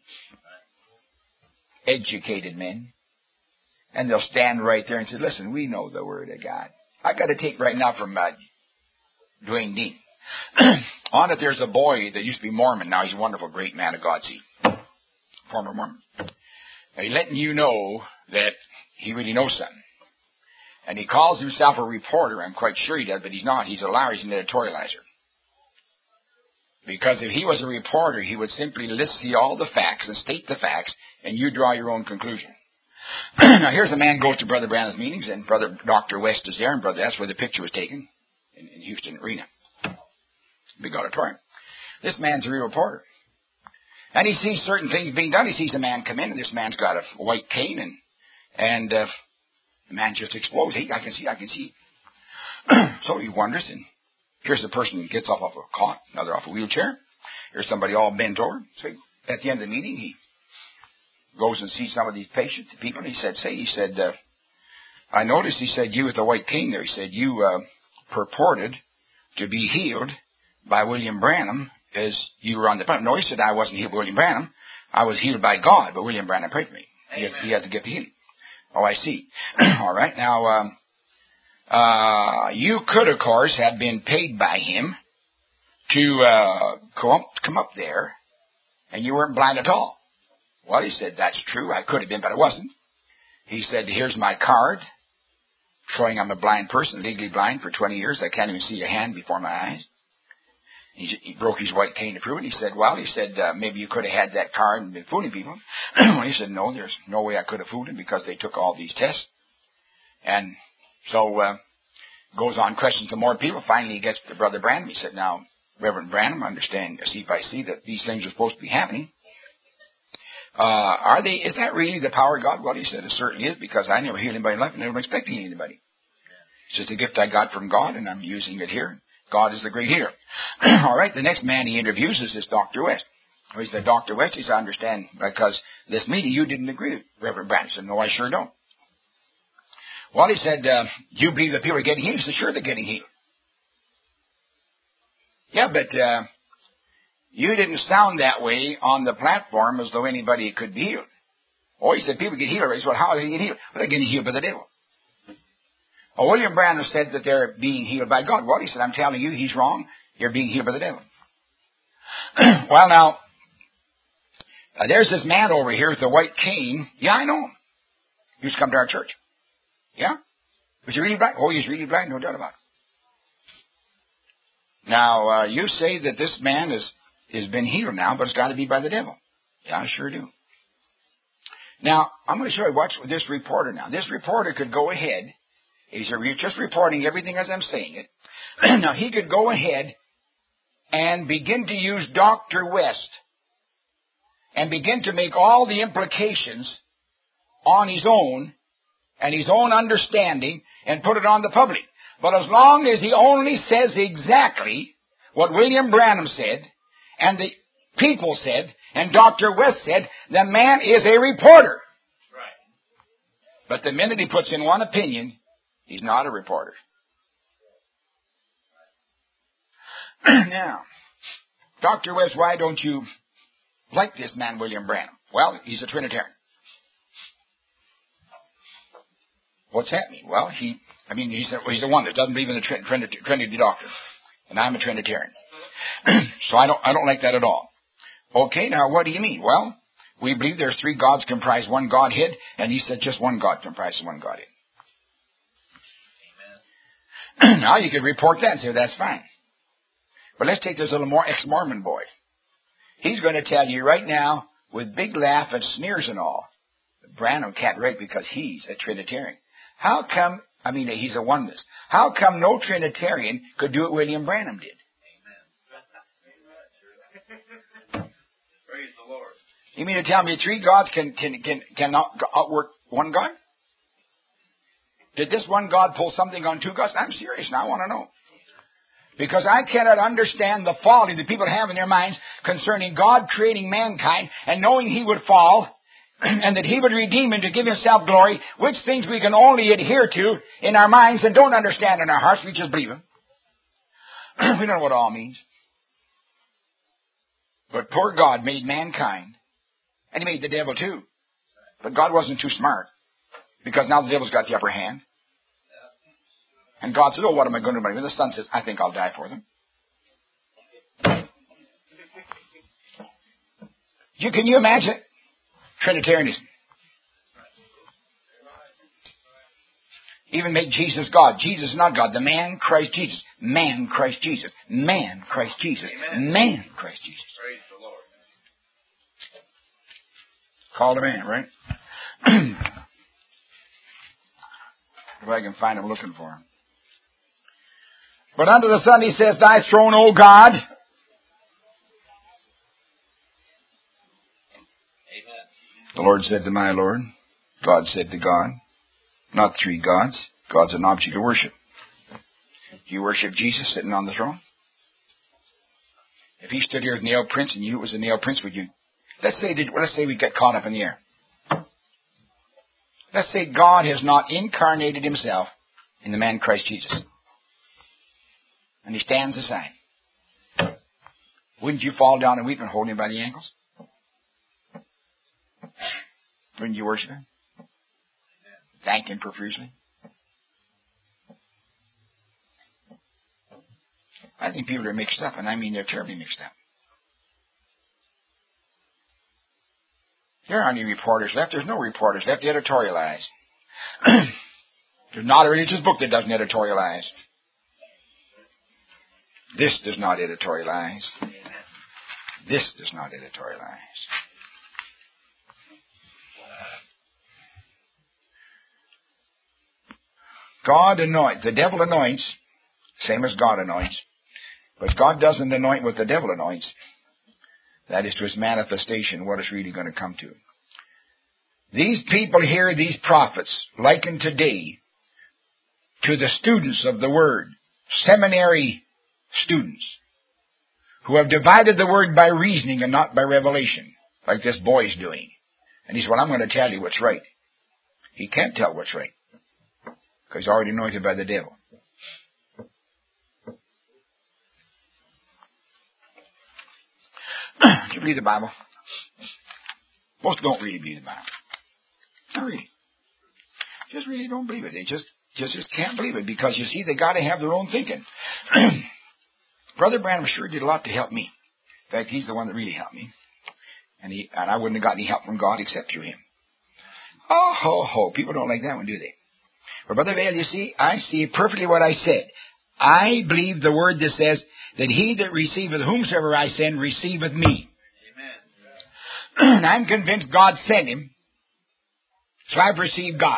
[SPEAKER 2] Educated men. And they'll stand right there and say, listen, we know the Word of God. I got a tape right now from uh, Dwayne Dean. On it, there's a boy that used to be Mormon. Now he's a wonderful, great man of God, see. Former Mormon. Now, he's letting you know that he really knows something. And he calls himself a reporter. I'm quite sure he does, but he's not. He's a liar. He's an editorializer. Because if he was a reporter, he would simply list see all the facts and state the facts, and you draw your own conclusion. Now, here's a man goes to Brother Branham's meetings, and Brother Doctor West is there, and brother, that's where the picture was taken, in, in Houston Arena. Big auditorium. This man's a real reporter. And he sees certain things being done. He sees a man come in, and this man's got a white cane, and and uh, the man just explodes. Hey, I can see, I can see. So he wonders, and here's the person who gets off of a cot, another off a wheelchair. Here's somebody all bent over. So he, at the end of the meeting, he goes and sees some of these patients, people, and he said, say, he said, uh, I noticed, he said, you with the white cane there, he said, you uh, purported to be healed by William Branham, as you were on the planet. No, he said, I wasn't healed by William Branham. I was healed by God, but William Branham prayed for me. He has, he has the gift of healing. Oh, I see. All right. Now, um, uh, you could, of course, have been paid by him to uh, come, up, come up there, and you weren't blind at all. Well, he said, that's true. I could have been, but I wasn't. He said, here's my card, showing I'm a blind person, legally blind for twenty years. I can't even see a hand before my eyes. He, he broke his white cane to prove it. He said, well, he said, uh, maybe you could have had that card and been fooling people. He said, no, there's no way I could have fooled him because they took all these tests. And so uh, goes on, questions some more people. Finally, he gets to Brother Branham. He said, now, Reverend Branham, I understand, see by see that these things are supposed to be happening. Uh, are they, is that really the power of God? Well, he said, it certainly is, because I never healed anybody in life and never expect to heal anybody. It's just a gift I got from God, and I'm using it here. God is the great healer. All right, the next man he interviews is this Doctor West. He said, Doctor West, he said, I understand, because this meeting you didn't agree with Reverend Branham. He said, no, I sure don't. Well, he said, uh, you believe that people are getting healed? He said, sure, they're getting healed. Yeah, but uh, you didn't sound that way on the platform as though anybody could be healed. Oh, he said, people get healed. He said, well, how are they getting healed? Well, they're getting healed by the devil. Oh, William Branham said that they're being healed by God. Well, he said, I'm telling you, he's wrong. You're being healed by the devil. Well, now, uh, there's this man over here with the white cane. Yeah, I know him. He used to come to our church. Yeah? Was he really blind? Oh, he's really blind, no doubt about it. Now, uh, you say that this man is has been healed now, but it's got to be by the devil. Yeah, I sure do. Now, I'm going to show you, watch this reporter now. This reporter could go ahead. He's just reporting everything as I'm saying it. Now, he could go ahead and begin to use Doctor West and begin to make all the implications on his own and his own understanding and put it on the public. But as long as he only says exactly what William Branham said and the people said and Doctor West said, the man is a reporter. Right. But the minute he puts in one opinion, he's not a reporter. Now, Doctor West, why don't you like this man, William Branham? Well, he's a Trinitarian. What's that mean? Well, he, I mean, he's the, he's the one that doesn't believe in the Trinity, Trinity doctrine. And I'm a Trinitarian. So I don't, I don't like that at all. Okay, now what do you mean? Well, we believe there's three gods comprise one Godhead, and he said just one God comprises one Godhead. Amen. Now you could report that and say, well, that's fine. But let's take this little more ex-Mormon boy. He's going to tell you right now, with big laugh and sneers and all, Branham can't write because he's a Trinitarian. How come, I mean, he's a oneness. How come no Trinitarian could do what William Branham did? Amen. Praise the Lord. You mean to tell me three gods can, can, can, cannot outwork one God? Did this one God pull something on two gods? I'm serious now, I want to know. Because I cannot understand the folly that people have in their minds concerning God creating mankind and knowing he would fall and that he would redeem him to give himself glory, which things we can only adhere to in our minds and don't understand in our hearts. We just believe him. We don't know what it all means. But poor God made mankind, and he made the devil too. But God wasn't too smart, because now the devil's got the upper hand. And God says, oh, what am I going to do? And the son says, I think I'll die for them. You, can you imagine it? Trinitarianism. Even make Jesus God. Jesus is not God. The man, Christ Jesus. Man, Christ Jesus. Man, Christ Jesus. Amen. Man, Christ Jesus. Praise the Lord. Called a man, right? If I can find him, looking for him. But unto the Son he says, thy throne, O God. Amen. The Lord said to my Lord, God said to God, not three gods. God's an object of worship. Do you worship Jesus sitting on the throne? If he stood here as a nail prince and you was a nail prince, would you? Let's say, let's say we get caught up in the air. Let's say God has not incarnated himself in the man Christ Jesus. And he stands aside. Wouldn't you fall down and weep and hold him by the ankles? Wouldn't you worship him? Thank him profusely? I think people are mixed up, and I mean they're terribly mixed up. There aren't any reporters left. There's no reporters left to editorialize. There's not a religious book that doesn't editorialize. This does not editorialize. This does not editorialize. God anoints. The devil anoints, same as God anoints. But God doesn't anoint what the devil anoints. That is to his manifestation, what it's really going to come to. These people here, these prophets, likened today to the students of the Word, seminary students, who have divided the Word by reasoning and not by revelation, like this boy's doing. And he said, well, I'm going to tell you what's right. He can't tell what's right, because he's already anointed by the devil. Do you believe the Bible? Most don't really believe the Bible. Not really. Just really don't believe it. They just, just, just can't believe it, because you see, they got to have their own thinking. Brother Branham sure did a lot to help me. In fact, he's the one that really helped me. And he, and I wouldn't have got any help from God except through him. Oh, ho, ho. People don't like that one, do they? But Brother Vail, you see, I see perfectly what I said. I believe the word that says that he that receiveth whomsoever I send receiveth me. Amen. And I'm convinced God sent him, so I've received God.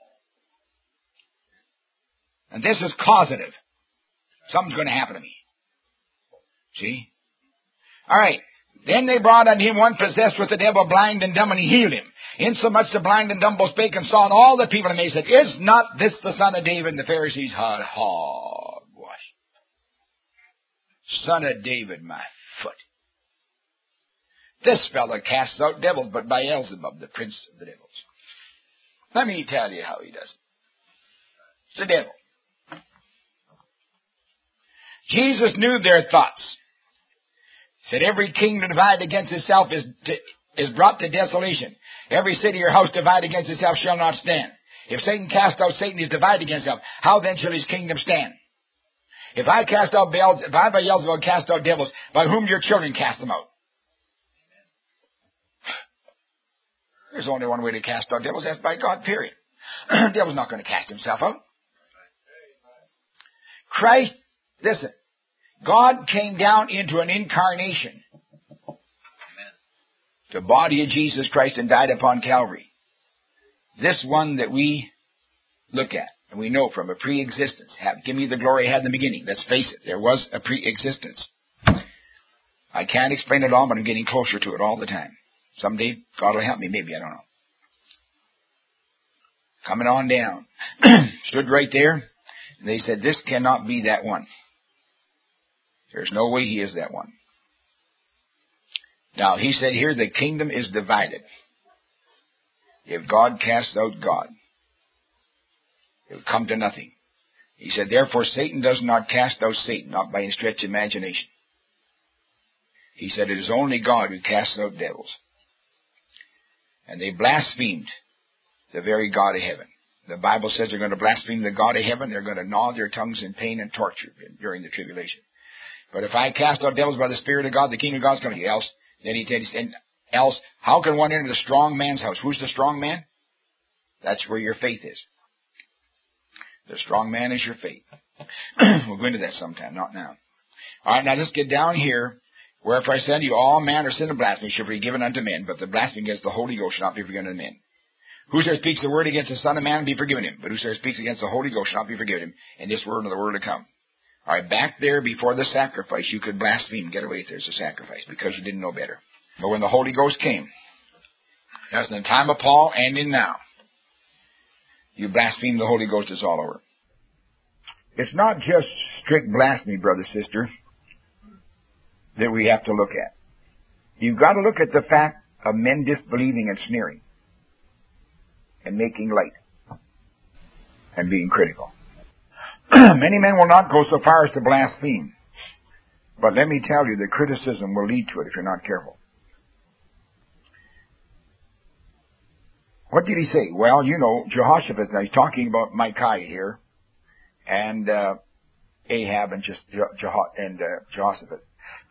[SPEAKER 2] And this is causative. Something's going to happen to me. See? All right. Then they brought unto him one possessed with the devil, blind and dumb, and he healed him. Insomuch the blind and dumb both spake and saw, and all the people, and they said, is not this the son of David? And the Pharisees had hogwash. Son of David, my foot. This fellow casts out devils, but by Beelzebub, the prince of the devils. Let me tell you how he does it. It's the devil. Jesus knew their thoughts. He said, every kingdom divided against itself is, is brought to desolation. Every city or house divided against itself shall not stand. If Satan cast out Satan, he is divided against himself. How then shall his kingdom stand? If I cast out Beelzebub, if I by Beelzebub cast out devils, by whom your children cast them out? There's only one way to cast out devils, that's by God, period. The devil's not going to cast himself out. Christ, listen, God came down into an incarnation, the body of Jesus Christ, and died upon Calvary. This one that we look at, and we know from a pre-existence. Have, give me the glory I had in the beginning. Let's face it, there was a pre-existence. I can't explain it all, but I'm getting closer to it all the time. Someday, God will help me, maybe, I don't know. Coming on down. Stood right there, and they said, this cannot be that one. There's no way he is that one. Now, he said here, the kingdom is divided. If God casts out God, it will come to nothing. He said, therefore, Satan does not cast out Satan, not by any stretch of imagination. He said, it is only God who casts out devils. And they blasphemed the very God of heaven. The Bible says they're going to blaspheme the God of heaven. They're going to gnaw their tongues in pain and torture during the tribulation. But if I cast out devils by the Spirit of God, the kingdom of God is coming to you. Else, then he said, else, how can one enter the strong man's house? Who's the strong man? That's where your faith is. The strong man is your faith. We'll go into that sometime, not now. All right, now let's get down here. Wherefore I say unto you, all manner of sin and blasphemy shall be given unto men, but the blasphemy against the Holy Ghost shall not be forgiven unto men. Whosoever speaks the word against the Son of Man, be forgiven him. But whosoever speaks against the Holy Ghost shall not be forgiven him, in this world and the world to come. All right, back there before the sacrifice, you could blaspheme, get away if there's a sacrifice, because you didn't know better. But when the Holy Ghost came, that's in the time of Paul and in now, you blaspheme the Holy Ghost, it's all over. It's not just strict blasphemy, brother, sister, that we have to look at. You've got to look at the fact of men disbelieving and sneering and making light and being critical. Many men will not go so far as to blaspheme, But let me tell you, the criticism will lead to it if you're not careful. What did he say? Well, you know, Jehoshaphat, now he's talking about Micaiah here, and uh, Ahab and just Jeho- and uh, Jehoshaphat.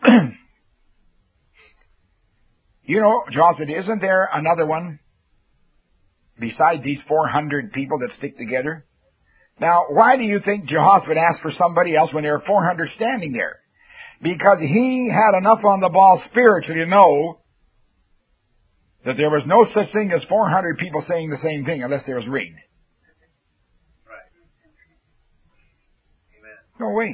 [SPEAKER 2] You know, Jehoshaphat, isn't there another one besides these four hundred people that stick together? Now, why do you think Jehoshaphat asked for somebody else when there were four hundred standing there? Because he had enough on the ball spiritually to know that there was no such thing as four hundred people saying the same thing unless there was rigged.
[SPEAKER 3] Right. Amen.
[SPEAKER 2] No way.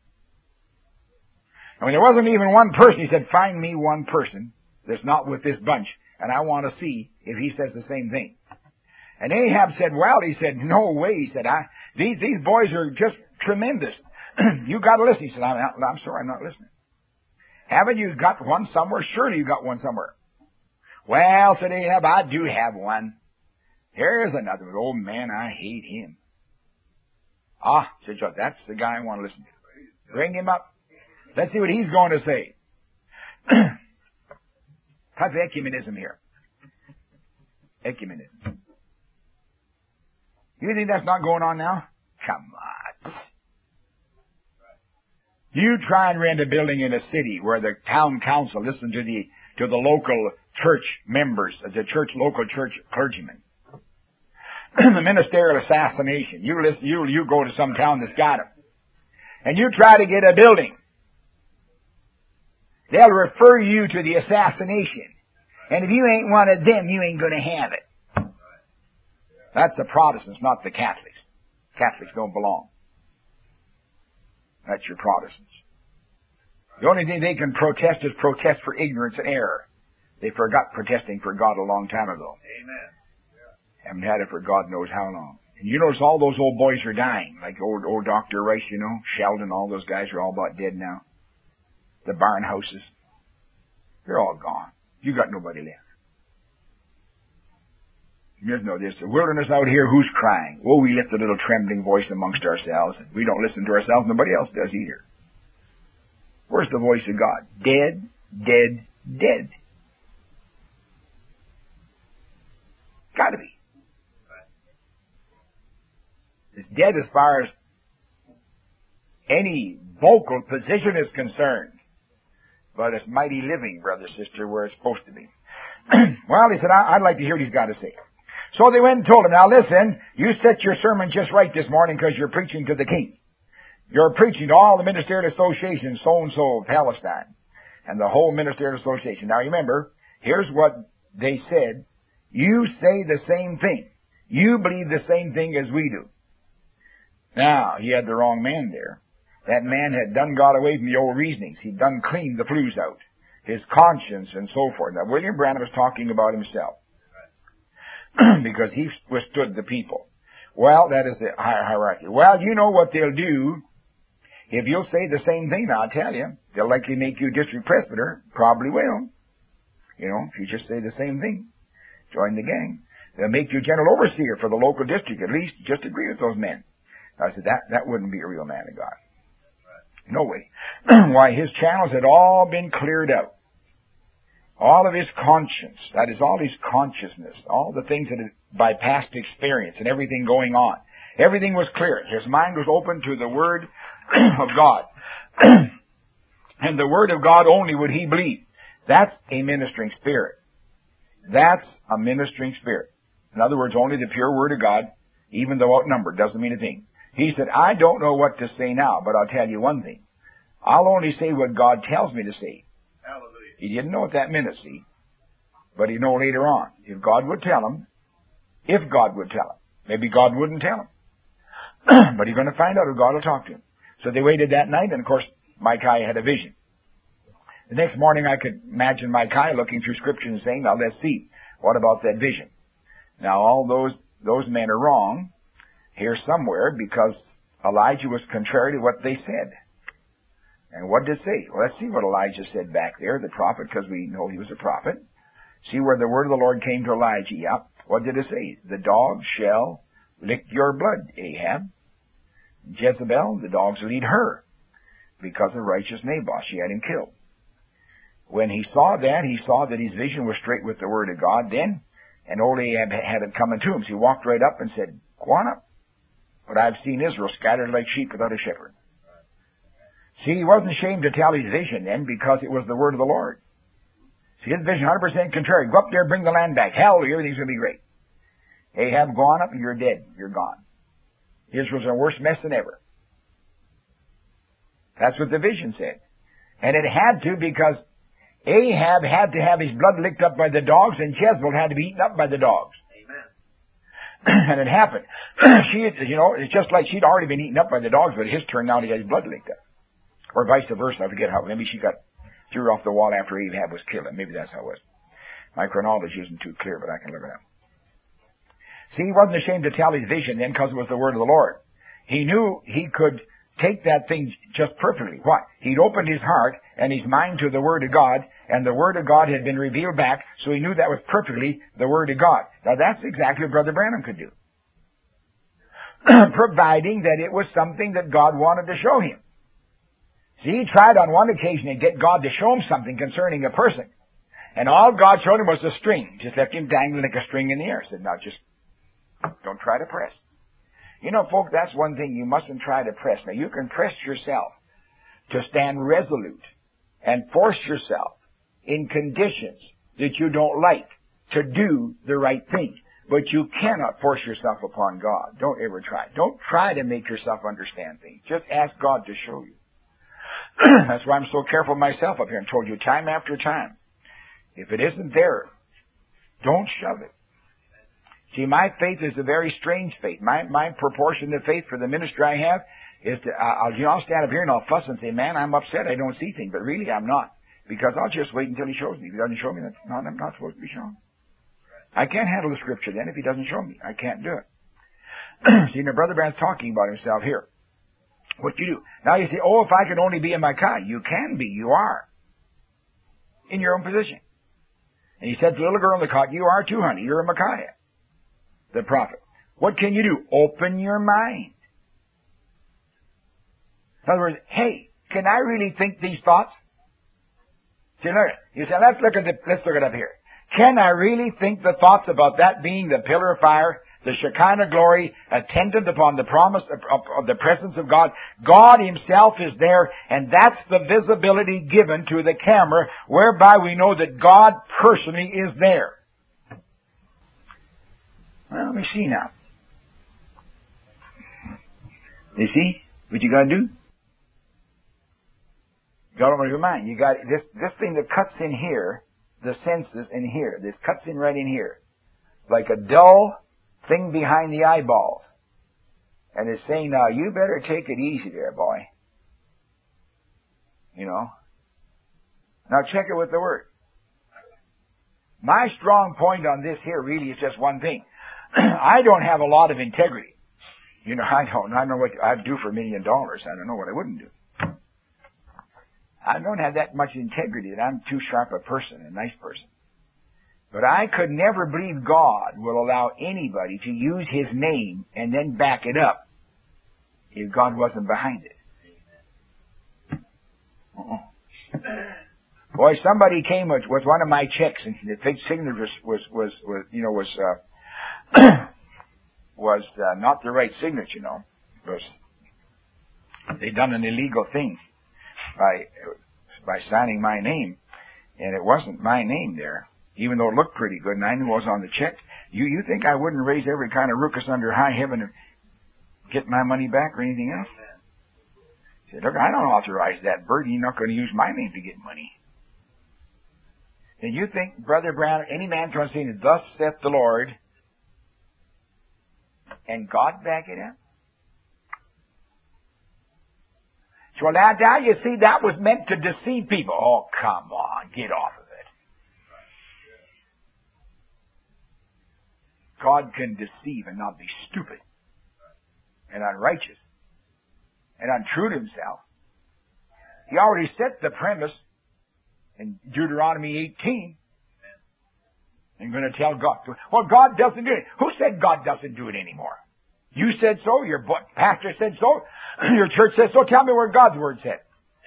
[SPEAKER 2] I mean, there wasn't even one person. He said, find me one person that's not with this bunch, and I want to see if he says the same thing. And Ahab said, well, he said, no way. He said, I, these, these boys are just tremendous. You got to listen. He said, I'm, I'm sorry, I'm not listening. Haven't you got one somewhere? Surely you got one somewhere. Well, said Ahab, I do have one. Here's another one. Oh, man, I hate him. Ah, said Joe, that's the guy I want to listen to. Bring him up. Let's see what he's going to say. Type of ecumenism here. Ecumenism. You think that's not going on now? Come on. You try and rent a building in a city where the town council listens to the to the local church members, the church local church clergymen. The ministerial assassination. You listen. You you go to some town that's got them, and you try to get a building. They'll refer you to the assassination, and if you ain't one of them, you ain't going to have it. That's the Protestants, not the Catholics. Catholics don't belong. That's your Protestants. The only thing they can protest is protest for ignorance and error. They forgot protesting for God a long time ago.
[SPEAKER 3] Amen.
[SPEAKER 2] Haven't had it for God knows how long. And you notice all those old boys are dying, like old old Doctor Rice, you know, Sheldon, all those guys are all about dead now. The barn houses, they're all gone. You got nobody left. You just know this, the wilderness out here, who's crying? Oh, we lift a little trembling voice amongst ourselves. And we don't listen to ourselves. Nobody else does either. Where's the voice of God? Dead, dead, dead. Gotta be. It's dead as far as any vocal position is concerned. But it's mighty living, brother, sister, where it's supposed to be. Well, he said, I'd like to hear what he's got to say. So they went and told him, now listen, you set your sermon just right this morning because you're preaching to the king. You're preaching to all the ministerial associations, so-and-so of Palestine, and the whole ministerial association. Now remember, here's what they said. You say the same thing. You believe the same thing as we do. Now, he had the wrong man there. That man had done got away from the old reasonings. He'd done cleaned the flues out. His conscience and so forth. Now, William Branham was talking about himself. Because he withstood the people. Well, that is the hierarchy. Well, you know what they'll do. If you'll say the same thing, I'll tell you, they'll likely make you district presbyter. Probably will. You know, if you just say the same thing. Join the gang. They'll make you general overseer for the local district. At least just agree with those men. I said, that, that wouldn't be a real man of God. No way. Why, his channels had all been cleared out. All of his conscience, that is all his consciousness, all the things that had, by past experience and everything going on. Everything was clear. His mind was open to the Word of God. And the Word of God only would he believe. That's a ministering spirit. That's a ministering spirit. In other words, only the pure Word of God, even though outnumbered, doesn't mean a thing. He said, I don't know what to say now, but I'll tell you one thing. I'll only say what God tells me to say.
[SPEAKER 3] Hallelujah.
[SPEAKER 2] He didn't know at that minute, see. But he'd know later on. If God would tell him, if God would tell him. Maybe God wouldn't tell him. But he's going to find out if God will talk to him. So they waited that night, and of course, Micaiah had a vision. The next morning I could imagine Micaiah looking through Scripture and saying, now let's see, what about that vision? Now all those, those men are wrong here somewhere because Elijah was contrary to what they said. And what did it say? Well, let's see what Elijah said back there, the prophet, because we know he was a prophet. See where the word of the Lord came to Elijah. Yeah. What did it say? The dogs shall lick your blood, Ahab. Jezebel, the dogs will eat her. because of righteous Naboth. She had him killed. When he saw that, he saw that his vision was straight with the word of God then, and old Ahab had it coming to him. So he walked right up and said, "Go on up. But I've seen Israel scattered like sheep without a shepherd." See, he wasn't ashamed to tell his vision then because it was the word of the Lord. See, his vision one hundred percent contrary. Go up there, bring the land back. Hallelujah, everything's going to be great. Ahab, go on up and you're dead. You're gone. Israel's in a worse mess than ever. That's what the vision said. And it had to, because Ahab had to have his blood licked up by the dogs, and Jezebel had to be eaten up by the dogs. Amen. And it happened. She, you know, it's just like she'd already been eaten up by the dogs, but his turn now to get his blood licked up. Or vice versa. I forget how. Maybe she got threw her off the wall after Ahab was killed. Maybe that's how it was. My chronology isn't too clear, but I can look it up. See, he wasn't ashamed to tell his vision then because it was the word of the Lord. He knew he could take that thing just perfectly. What? He'd opened his heart and his mind to the Word of God, and the Word of God had been revealed back, so he knew that was perfectly the Word of God. Now that's exactly what Brother Branham could do. Providing that it was something that God wanted to show him. See, he tried on one occasion to get God to show him something concerning a person. And all God showed him was a string. Just left him dangling like a string in the air. Said, now just don't try to press. You know, folks, that's one thing you mustn't try to press. Now, you can press yourself to stand resolute and force yourself in conditions that you don't like to do the right thing. But you cannot force yourself upon God. Don't ever try. Don't try to make yourself understand things. Just ask God to show you. That's why I'm so careful myself up here and told you time after time. If it isn't there, don't shove it. See, my faith is a very strange faith. My my proportion of faith for the ministry I have is to, I'll, you know, I'll stand up here and I'll fuss and say, man, I'm upset I don't see things. But really, I'm not. Because I'll just wait until he shows me. If he doesn't show me, that's not, I'm not supposed to be shown. I can't handle the scripture then if he doesn't show me. I can't do it. See, now Brother Branham's talking about himself here. What do you do? Now you say, oh, if I could only be a Micaiah. You can be. You are. In your own position. And he said to the little girl in the cot, you are too, honey. You're a Micaiah, the prophet. What can you do? Open your mind. In other words, hey, can I really think these thoughts? See, look, you say, let's look at the, let's look it up here. Can I really think the thoughts about that being the pillar of fire, the Shekinah glory, attendant upon the promise of, of, of the presence of God? God himself is there, and that's the visibility given to the camera, whereby we know that God personally is there. Well, let me see now. You see what you got to do? You got to open your mind. You got this this thing that cuts in here, the senses in here. This cuts in right in here, like a dull thing behind the eyeballs, and it's saying, "Now you better take it easy, there, boy." You know. Now check it with the Word. My strong point on this here really is just one thing. I don't have a lot of integrity. You know, I don't. I don't know what I'd do for a million dollars. I don't know what I wouldn't do. I don't have that much integrity that I'm too sharp a person, a nice person. But I could never believe God will allow anybody to use his name and then back it up if God wasn't behind it. Uh-uh. Boy, somebody came with, with one of my checks, and the fake signature was, was, was, was you know, was, uh, was uh, not the right signature, you know. It was, they done an illegal thing by, by signing my name, and it wasn't my name there, even though it looked pretty good, and I knew it was on the check. You, you think I wouldn't raise every kind of ruckus under high heaven and get my money back or anything else? I said, look, I don't authorize that burden. You're not going to use my name to get money. And you think, Brother Brown, any man can say, thus saith the Lord, and God back it up? So now, now you see, that was meant to deceive people. Oh, come on, get off of it. God can deceive and not be stupid and unrighteous and untrue to himself. He already set the premise in Deuteronomy eighteen. I'm going to tell God. Well, God doesn't do it. Who said God doesn't do it anymore? You said so. Your pastor said so. Your church said so. Tell me where God's word said.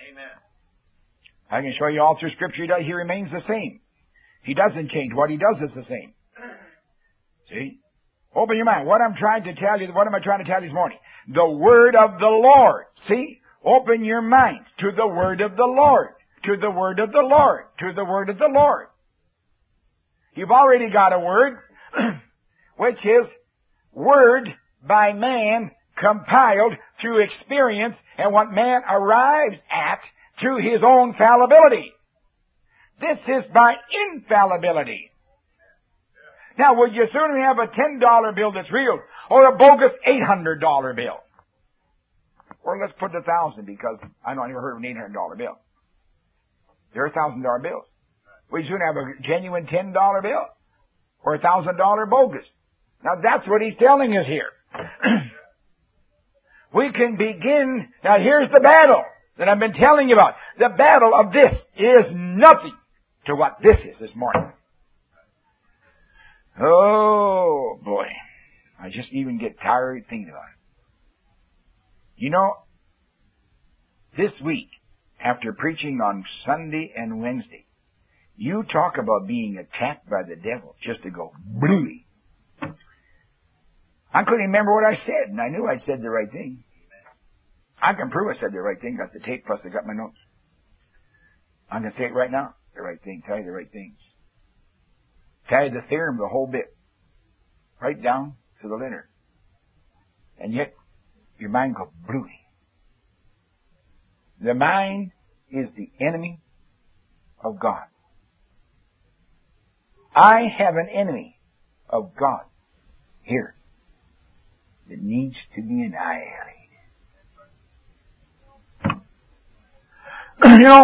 [SPEAKER 2] I can show you all through Scripture he remains the same. He doesn't change. What he does is the same. See? Open your mind. What I'm trying to tell you, what am I trying to tell you this morning? The Word of the Lord. See? Open your mind to the Word of the Lord. To the Word of the Lord. To the Word of the Lord. You've already got a Word, which is Word by man compiled through experience and what man arrives at through his own fallibility. This is by infallibility. Now, would you sooner have a ten dollar bill that's real or a bogus eight hundred dollar bill? Or let's put a thousand, because I don't ever heard of an eight hundred dollar bill. There are one thousand dollar bills. Would you sooner have a genuine ten dollar bill or a one thousand dollar bogus? Now, that's what he's telling us here. We can begin. Now, here's the battle that I've been telling you about. The battle of this is nothing to what this is this morning. Oh, boy. I just even get tired thinking about it. You know, this week, after preaching on Sunday and Wednesday, you talk about being attacked by the devil just to go blooey. I couldn't remember what I said, and I knew I'd said the right thing. I can prove I said the right thing. Got the tape, plus I got my notes. I'm going to say it right now. The right thing. Tell you the right things. Tell you the theorem, the whole bit. Right down to the letter. And yet, your mind goes blooey. The mind is the enemy of God. I have an enemy of God here that needs to be annihilated. You know,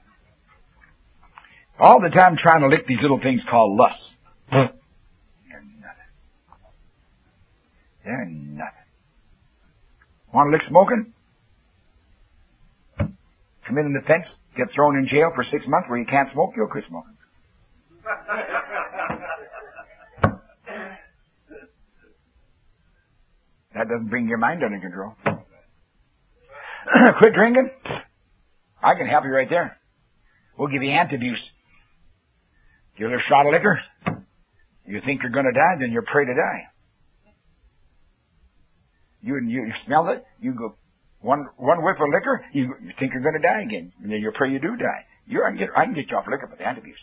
[SPEAKER 2] all the time trying to lick these little things called lusts. They're nothing. They're nothing. Want to lick smoking? Commit an offense, get thrown in jail for six months where you can't smoke, you'll quit smoking. That doesn't bring your mind under control. Quit drinking? I can help you right there. We'll give you anti-abuse. Give you a shot of liquor. You think you're going to die, then you're prey to die. You you smell it, you go one one whiff of liquor, you, you think you're going to die again, and then you're prey you do die. You I can get I can get you off liquor with anti-abuse.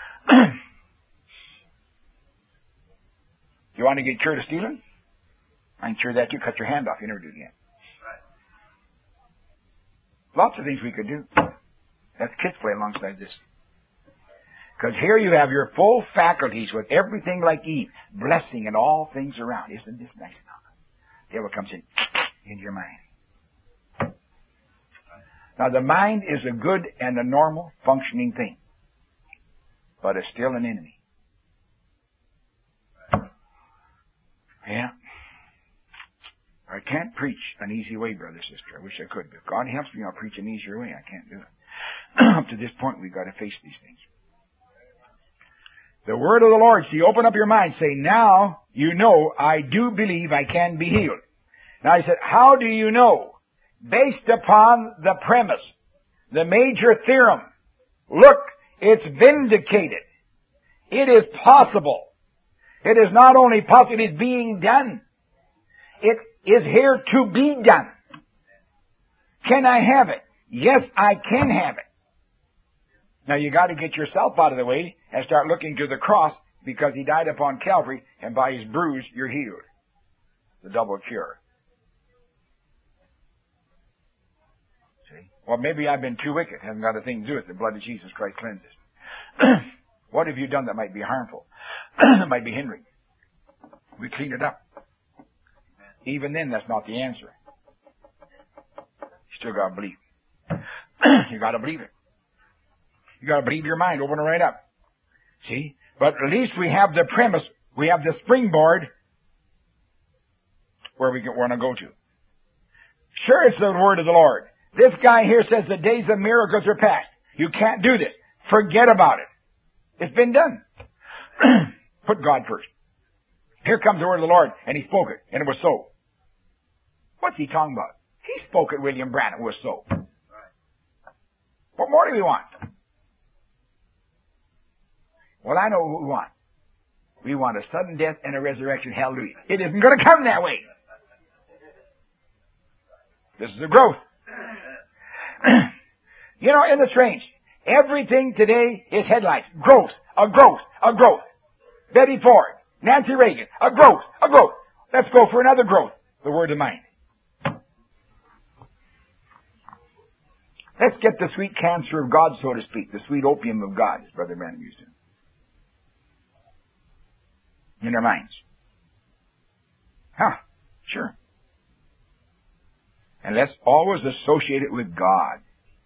[SPEAKER 2] You want to get cured of stealing? I can cure that. You cut your hand off, you never do it again. Lots of things we could do. That's kids play alongside this. Because here you have your full faculties with everything like Eve, blessing and all things around. Isn't this nice enough? The devil comes in into your mind. Now the mind is a good and a normal functioning thing, but it's still an enemy. Yeah. I can't preach an easy way, brother, sister. I wish I could. But if God helps me, I'll preach an easier way. I can't do it. Up to this point, we've got to face these things. The word of the Lord. See, open up your mind. Say, now you know I do believe I can be healed. Now I said, how do you know? Based upon the premise, the major theorem. Look, it's vindicated. It is possible. It is not only possible, it is being done. It is here to be done. Can I have it? Yes, I can have it. Now you got to get yourself out of the way and start looking to the cross, because He died upon Calvary, and by His bruise you're healed. The double cure. See? Well, maybe I've been too wicked. Haven't got a thing to do with it. The blood of Jesus Christ cleanses. What have you done that might be harmful? That might be hindering? We clean it up. Even then, that's not the answer. You still got to believe. You got to believe it. You got to believe your mind. Open it right up. See? But at least we have the premise. We have the springboard where we want to go to. Sure, it's the word of the Lord. This guy here says the days of miracles are past. You can't do this. Forget about it. It's been done. Put God first. Here comes the word of the Lord, and He spoke it, and it was so. What's He talking about? He spoke it, William Branham, it was so. What more do we want? Well, I know what we want. We want a sudden death and a resurrection. Hallelujah. It isn't going to come that way. This is a growth. You know, isn't it strange? Everything today is headlines. Growth, a growth, a growth. Betty Ford, Nancy Reagan, a growth, a growth. Let's go for another growth. The word of mind. Let's get the sweet cancer of God, so to speak, the sweet opium of God, as Brother Branham used to. In our minds. Huh, sure. And let's always associate it with God.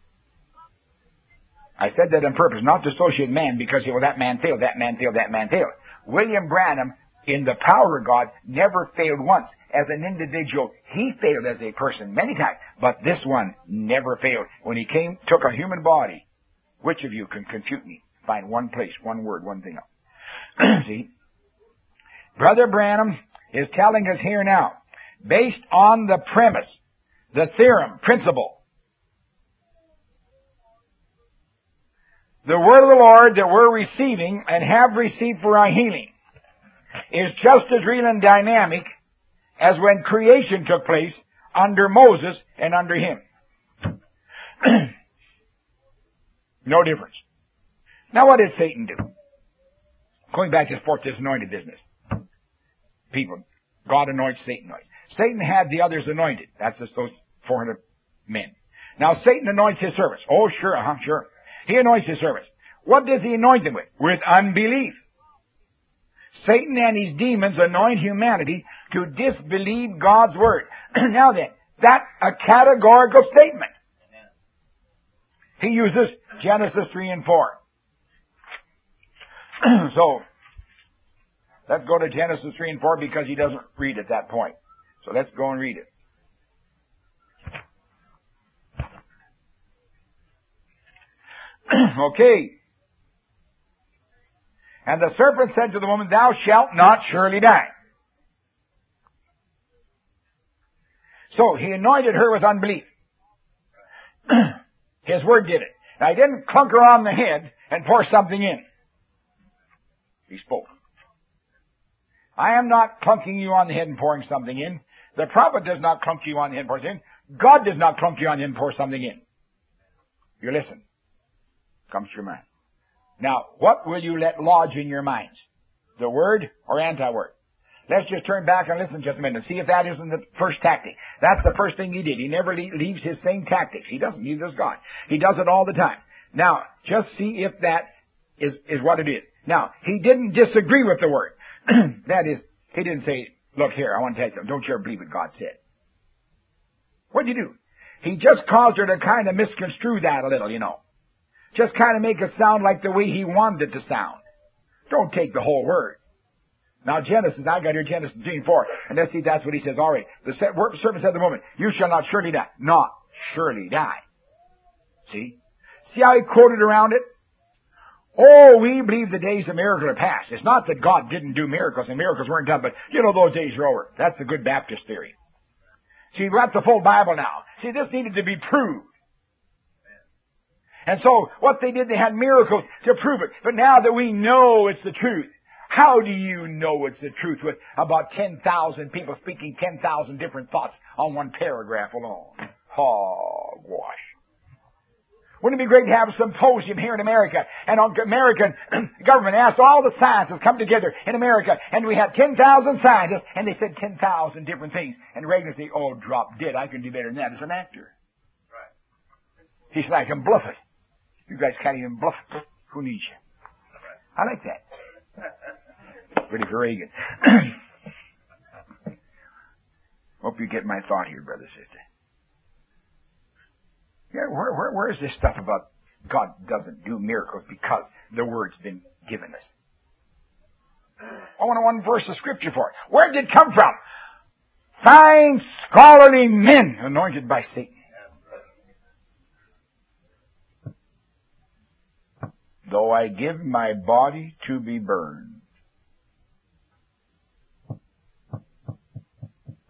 [SPEAKER 2] I said that on purpose, not to associate man, because, well, that man failed, that man failed, that man failed. William Branham, in the power of God, never failed once. As an individual, he failed as a person many times, but this one never failed. When he came, took a human body, which of you can confute me? Find one place, one word, one thing else. See? Brother Branham is telling us here now, based on the premise, the theorem, principle, the word of the Lord that we're receiving and have received for our healing is just as real and dynamic as when creation took place under Moses and under him. No difference. Now what did Satan do? Going back to the fourth anointed business. People, God anoints, Satan anoints. Satan had the others anointed. That's just those four hundred men. Now Satan anoints his servants. Oh, sure, uh-huh, sure. He anoints his servants. What does he anoint them with? With unbelief. Satan and his demons anoint humanity to disbelieve God's word. Now then, that's a categorical statement. He uses Genesis three and four. So, let's go to Genesis three and four because he doesn't read at that point. So let's go and read it. Okay. And the serpent said to the woman, thou shalt not surely die. So he anointed her with unbelief. His word did it. Now he didn't clunk her on the head and pour something in. He spoke. I am not clunking you on the head and pouring something in. The prophet does not clunk you on the head and pour something in. God does not clunk you on the head and pour something in. You listen. Comes to your mind. Now, what will you let lodge in your minds? The word or anti-word? Let's just turn back and listen just a minute and see if that isn't the first tactic. That's the first thing he did. He never leaves his same tactics. He doesn't. Neither does God. He does it all the time. Now, just see if that is, is what it is. Now, he didn't disagree with the word. That is, he didn't say, look here, I want to tell you something. Don't you ever believe what God said. What did he do? He just caused her to kind of misconstrue that a little, you know. Just kind of make it sound like the way he wanted it to sound. Don't take the whole word. Now Genesis, I got here Genesis three and four, and let's see if that's what he says. All right. The serpent said to the woman, you shall not surely die. Not surely die. See? See how he quoted around it? Oh, we believe the days of miracles are past. It's not that God didn't do miracles and miracles weren't done, but you know those days are over. That's a good Baptist theory. See, we've got the full Bible now. See, this needed to be proved. And so, what they did, they had miracles to prove it. But now that we know it's the truth, how do you know it's the truth with about ten thousand people speaking ten thousand different thoughts on one paragraph alone? Hogwash. Wouldn't it be great to have a symposium here in America, and the American government asked all the scientists come together in America, and we had ten thousand scientists, and they said ten thousand different things. And Reagan said, oh, drop dead, I can do better than that as an actor. He said, I can bluff it. You guys can't even bluff it. Who needs you? I like that. Ready for Reagan. Hope you get my thought here, brother, sister. Yeah, where, where, where is this stuff about God doesn't do miracles because the word's been given us? I want one verse of scripture for it. Where did it come from? Fine, scholarly men anointed by Satan. Though I give my body to be burned.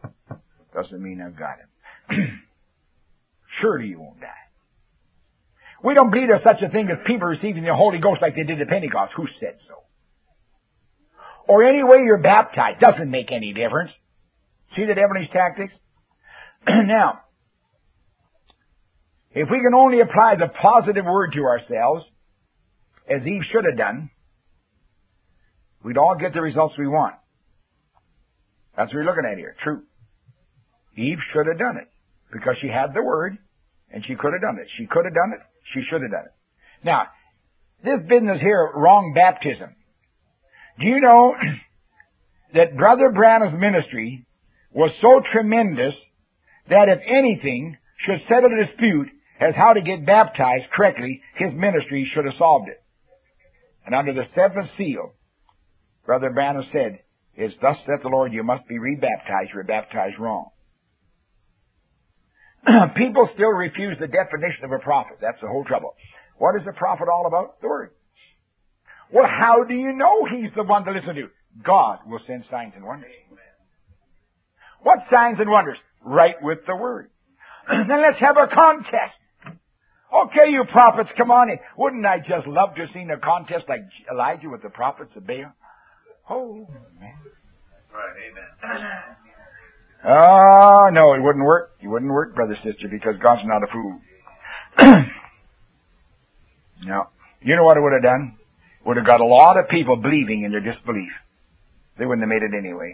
[SPEAKER 2] Doesn't mean I've got him. Surely you won't die. We don't believe there's such a thing as people receiving the Holy Ghost like they did at Pentecost. Who said so? Or any way you're baptized. Doesn't make any difference. See the devil's tactics? Now, if we can only apply the positive word to ourselves, as Eve should have done, we'd all get the results we want. That's what we're looking at here. True. Eve should have done it because she had the word and she could have done it. She could have done it. She should have done it. Now, this business here, wrong baptism. Do you know that Brother Branham's ministry was so tremendous that if anything should settle a dispute as how to get baptized correctly, his ministry should have solved it. And under the seventh seal, Brother Branham said, "It's thus saith the Lord, you must be rebaptized. You're baptized wrong." People still refuse the definition of a prophet. That's the whole trouble. What is a prophet all about? The Word. Well, how do you know he's the one to listen to? God will send signs and wonders. What signs and wonders? Right with the Word. Then let's have a contest. Okay, you prophets, come on in. Wouldn't I just love to have seen a contest like Elijah with the prophets of Baal? Oh, man.
[SPEAKER 3] Right, amen.
[SPEAKER 2] Oh, no, it wouldn't work. It wouldn't work, brother, sister, because God's not a fool. No. You know what it would have done? Would have got a lot of people believing in their disbelief. They wouldn't have made it anyway.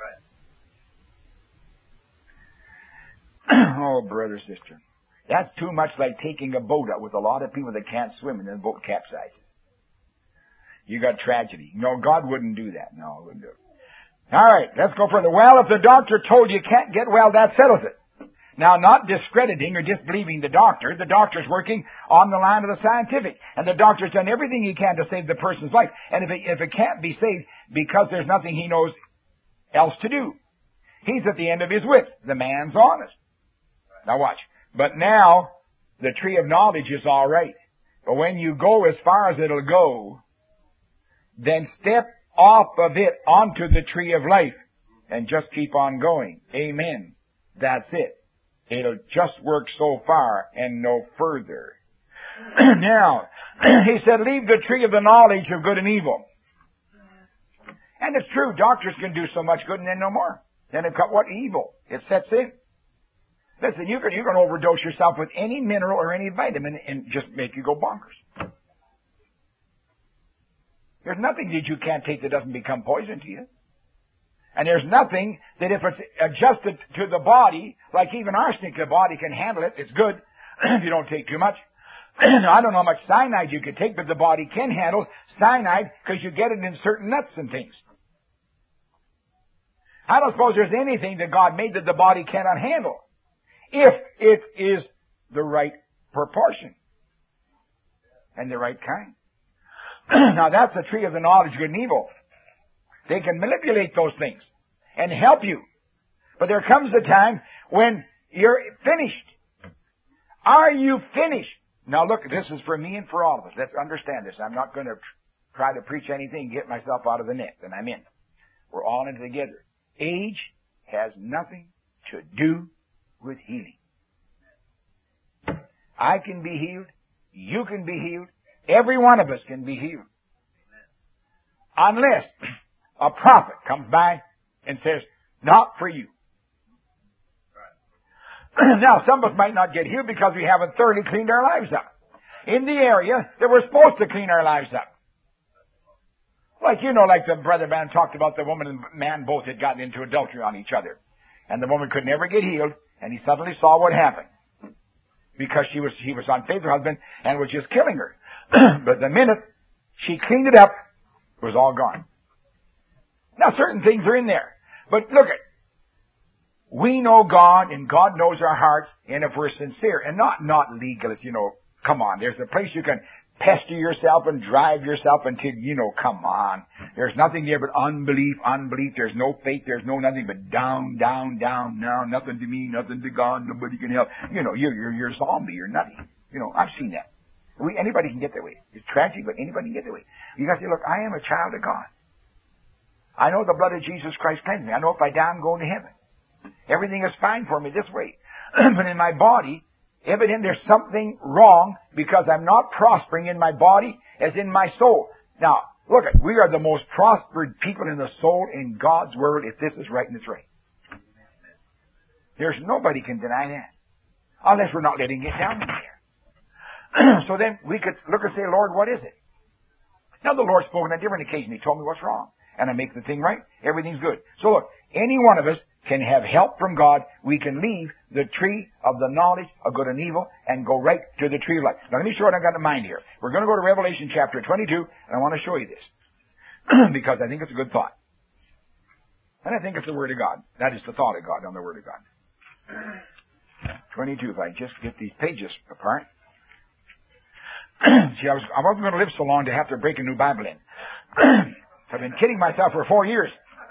[SPEAKER 3] Right.
[SPEAKER 2] Oh, brother, sister. That's too much like taking a boat out with a lot of people that can't swim and then the boat capsizes. You got tragedy. No, God wouldn't do that. No, He wouldn't do it. All right, let's go further. Well, if the doctor told you can't get well, that settles it. Now, not discrediting or disbelieving the doctor. The doctor's working on the line of the scientific. And the doctor's done everything he can to save the person's life. And if it, if it can't be saved because there's nothing he knows else to do, he's at the end of his wits. The man's honest. Now watch. But now, the tree of knowledge is all right. But when you go as far as it'll go, then step off of it onto the tree of life and just keep on going. Amen. That's it. It'll just work so far and no further. Now, he said, leave the tree of the knowledge of good and evil. And it's true, doctors can do so much good and then no more. Then it cut what evil? It sets in. Listen, you can, you can overdose yourself with any mineral or any vitamin and just make you go bonkers. There's nothing that you can't take that doesn't become poison to you. And there's nothing that if it's adjusted to the body, like even arsenic, the body can handle it. It's good if you don't take too much. I don't know how much cyanide you could take, but the body can handle cyanide because you get it in certain nuts and things. I don't suppose there's anything that God made that the body cannot handle if it is the right proportion and the right kind. Now that's the tree of the knowledge of good and evil. They can manipulate those things and help you. But there comes a time when you're finished. Are you finished? Now look, this is for me and for all of us. Let's understand this. I'm not going to try to preach anything and get myself out of the net, and I'm in. We're all in it together. Age has nothing to do with healing. I can be healed. You can be healed. Every one of us can be healed. Unless a prophet comes by and says, not for you. Now, some of us might not get healed because we haven't thoroughly cleaned our lives up. In the area that we're supposed to clean our lives up. Like, you know, like the brother man talked about, the woman and man both had gotten into adultery on each other. And the woman could never get healed, and he suddenly saw what happened. Because she was, he was unfaithful to her husband and was just killing her. But the minute she cleaned it up, it was all gone. Now, certain things are in there. But look at, we know God, and God knows our hearts, and if we're sincere, and not, not legalists, you know, come on, there's a place you can pester yourself and drive yourself until, you know, come on. There's nothing there but unbelief, unbelief. There's no faith. There's no nothing but down, down, down, down. Nothing to me, nothing to God. Nobody can help. You know, you're, you're, you're a zombie. You're nutty. You know, I've seen that. We, anybody can get that way. It's tragic, but anybody can get that way. You guys say, look, I am a child of God. I know the blood of Jesus Christ cleansed me. I know if I die, I'm going to heaven. Everything is fine for me this way. But in my body, evident there's something wrong because I'm not prospering in my body as in my soul. Now, look, we are the most prospered people in the soul in God's world if this is right and it's right. There's nobody can deny that. Unless we're not letting it down in there. So then we could look and say, Lord, what is it? Now the Lord spoke on a different occasion. He told me what's wrong. And I make the thing right. Everything's good. So look, any one of us can have help from God. We can leave the tree of the knowledge of good and evil and go right to the tree of life. Now let me show what I've got in mind here. We're going to go to Revelation chapter twenty-two, and I want to show you this. Because I think it's a good thought. And I think it's the Word of God. That is the thought of God, not the Word of God. twenty-two, if I just get these pages apart. See, I, was, I wasn't going to live so long to have to break a new Bible in. I've been kidding myself for four years.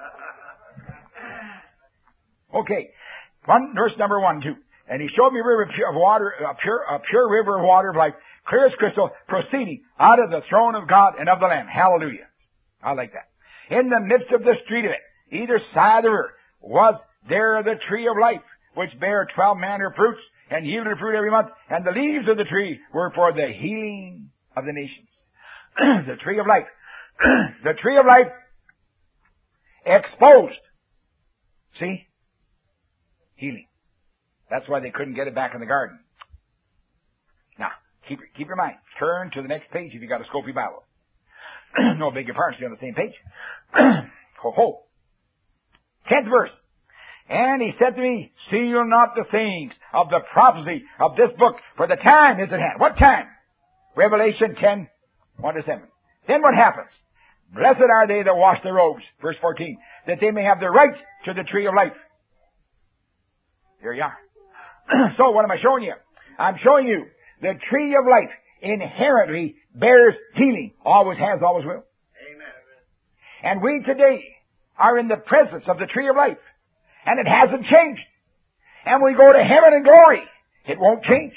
[SPEAKER 2] Okay, one verse number one, two. And he showed me a river of water, a pure, a pure river of water of life, clear as crystal, proceeding out of the throne of God and of the Lamb. Hallelujah. I like that. In the midst of the street of it, either side of the river, was there the tree of life, which bare twelve manner of fruits, and yielded fruit every month, and the leaves of the tree were for the healing of the nations. The tree of life. The tree of life exposed. See? Healing. That's why they couldn't get it back in the garden. Now, keep, keep your mind. Turn to the next page if you got a Scopie Bible. No, beg your pardon, stay on the same page. Ho, ho. Tenth verse. And he said to me, seal not the things of the prophecy of this book, for the time is at hand. What time? Revelation ten, one to seven. Then what happens? Blessed are they that wash their robes, verse fourteen, that they may have the right to the tree of life. There you are. So what am I showing you? I'm showing you the tree of life inherently bears healing. Always has, always will.
[SPEAKER 3] Amen.
[SPEAKER 2] And we today are in the presence of the tree of life. And it hasn't changed. And we go to heaven in glory. It won't change.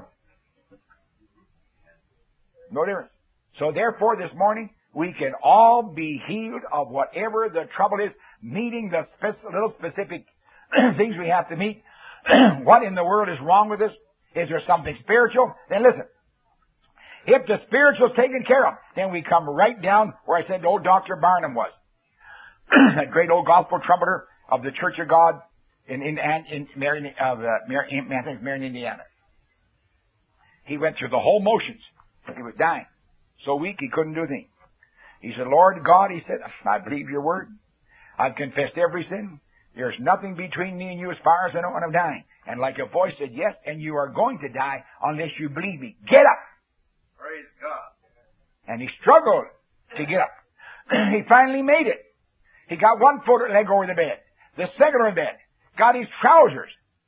[SPEAKER 2] No difference. So therefore this morning, we can all be healed of whatever the trouble is, meeting the spec- little specific things we have to meet. What in the world is wrong with us? Is there something spiritual? Then listen. If the spiritual is taken care of, then we come right down where I said old Doctor Barnum was. That great old gospel trumpeter of the Church of God in in in Marion, of uh, Marion, I think Marion, Indiana. He went through the whole motions. He was dying, so weak he couldn't do a thing. He said, "Lord God," he said, "I believe your word. I've confessed every sin. There's nothing between me and you as far as I know when I'm dying." And like a voice said, "Yes, and you are going to die unless you believe me. Get up."
[SPEAKER 3] Praise God.
[SPEAKER 2] And he struggled to get up. He finally made it. He got one foot leg over the bed. The second over the bed. Got his trousers.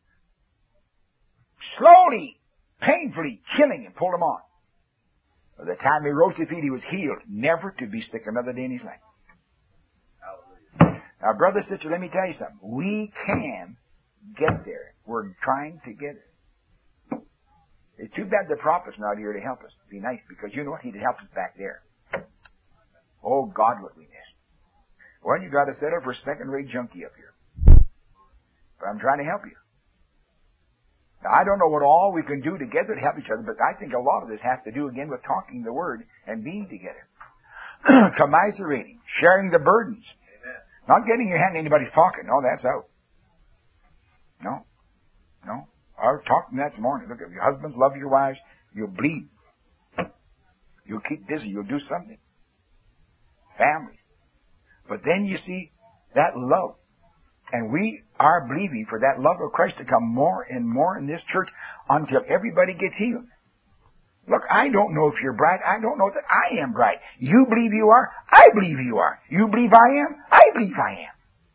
[SPEAKER 2] Slowly, painfully killing him, pulled him on. By the time he rose to his feet, he was healed, never to be sick another day in his life.
[SPEAKER 3] Hallelujah.
[SPEAKER 2] Now, brother, sister, let me tell you something. We can get there. We're trying to get it. It's too bad the prophet's not here to help us. It'd be nice, because you know what? He'd help us back there. Oh, God, what we missed. Well, you got to settle for second-rate junkie up here. But I'm trying to help you. Now, I don't know what all we can do together to help each other, but I think a lot of this has to do, again, with talking the Word and being together. Commiserating, sharing the burdens.
[SPEAKER 3] Amen.
[SPEAKER 2] Not getting your hand in anybody's pocket. No, that's out. No. No. I was talking that this morning. Look, if your husbands love your wives, you'll bleed. You'll keep busy. You'll do something. Families. But then you see that love. And we are believing for that love of Christ to come more and more in this church until everybody gets healed. Look, I don't know if you're bright. I don't know that I am bright. You believe you are. I believe you are. You believe I am. I believe I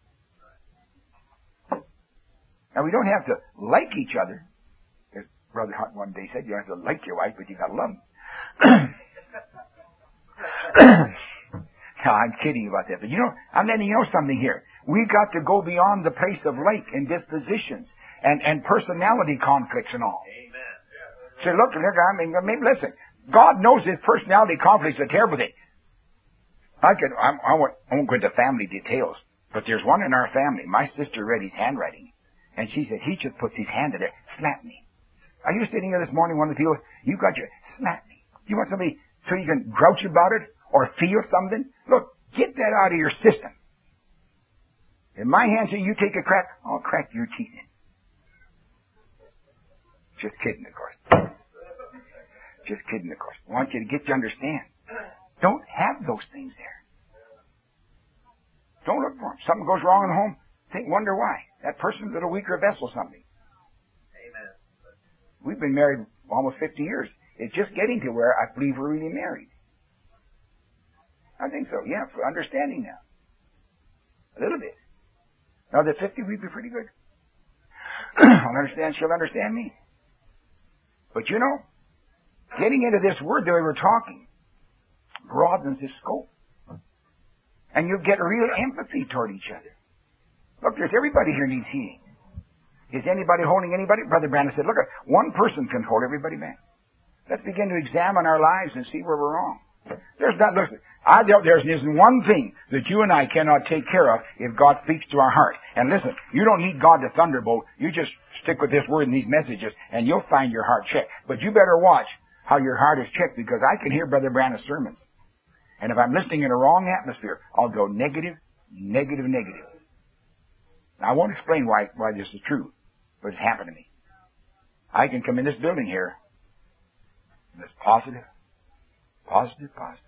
[SPEAKER 2] am. Now, we don't have to like each other. As Brother Hunt one day said, you don't have to like your wife, but you got to love them. No, I'm kidding about that. But you know, I'm letting you know something here. We've got to go beyond the place of like and dispositions and, and personality conflicts and all.
[SPEAKER 3] Amen.
[SPEAKER 2] Say, look, look, I mean, I mean, listen. God knows his personality conflicts are terrible thing. I can, I'm, I won't, I won't go into family details, but there's one in our family. My sister read his handwriting, and she said, he just puts his hand in there, slap me. Are you sitting here this morning, one of the people, you got your, snap me. You want somebody so you can grouch about it or feel something? Look, get that out of your system. In my hands, you take a crack, I'll crack your teeth in. Just kidding, of course. Just kidding, of course. I want you to get to understand. Don't have those things there. Don't look for them. Something goes wrong in the home, think, wonder why. That person's a little weaker vessel, something.
[SPEAKER 3] Amen.
[SPEAKER 2] We've been married almost fifty years. It's just getting to where I believe we're really married. I think so, yeah, for understanding now. A little bit. Now that fifty, we'd be pretty good. I'll understand, she'll understand me. But you know, getting into this word the way we're talking broadens his scope. And you get real empathy toward each other. Look, there's everybody here needs healing. Is anybody holding anybody? Brother Brandon said, look, one person can hold everybody back. Let's begin to examine our lives and see where we're wrong. There's not, listen, I, there, there isn't one thing that you and I cannot take care of if God speaks to our heart. And listen, you don't need God to thunderbolt. You just stick with this word and these messages, and you'll find your heart checked. But you better watch how your heart is checked, because I can hear Brother Brandon's sermons. And if I'm listening in a wrong atmosphere, I'll go negative, negative, negative. Now, I won't explain why, why this is true, but it's happened to me. I can come in this building here, and it's positive, positive, positive.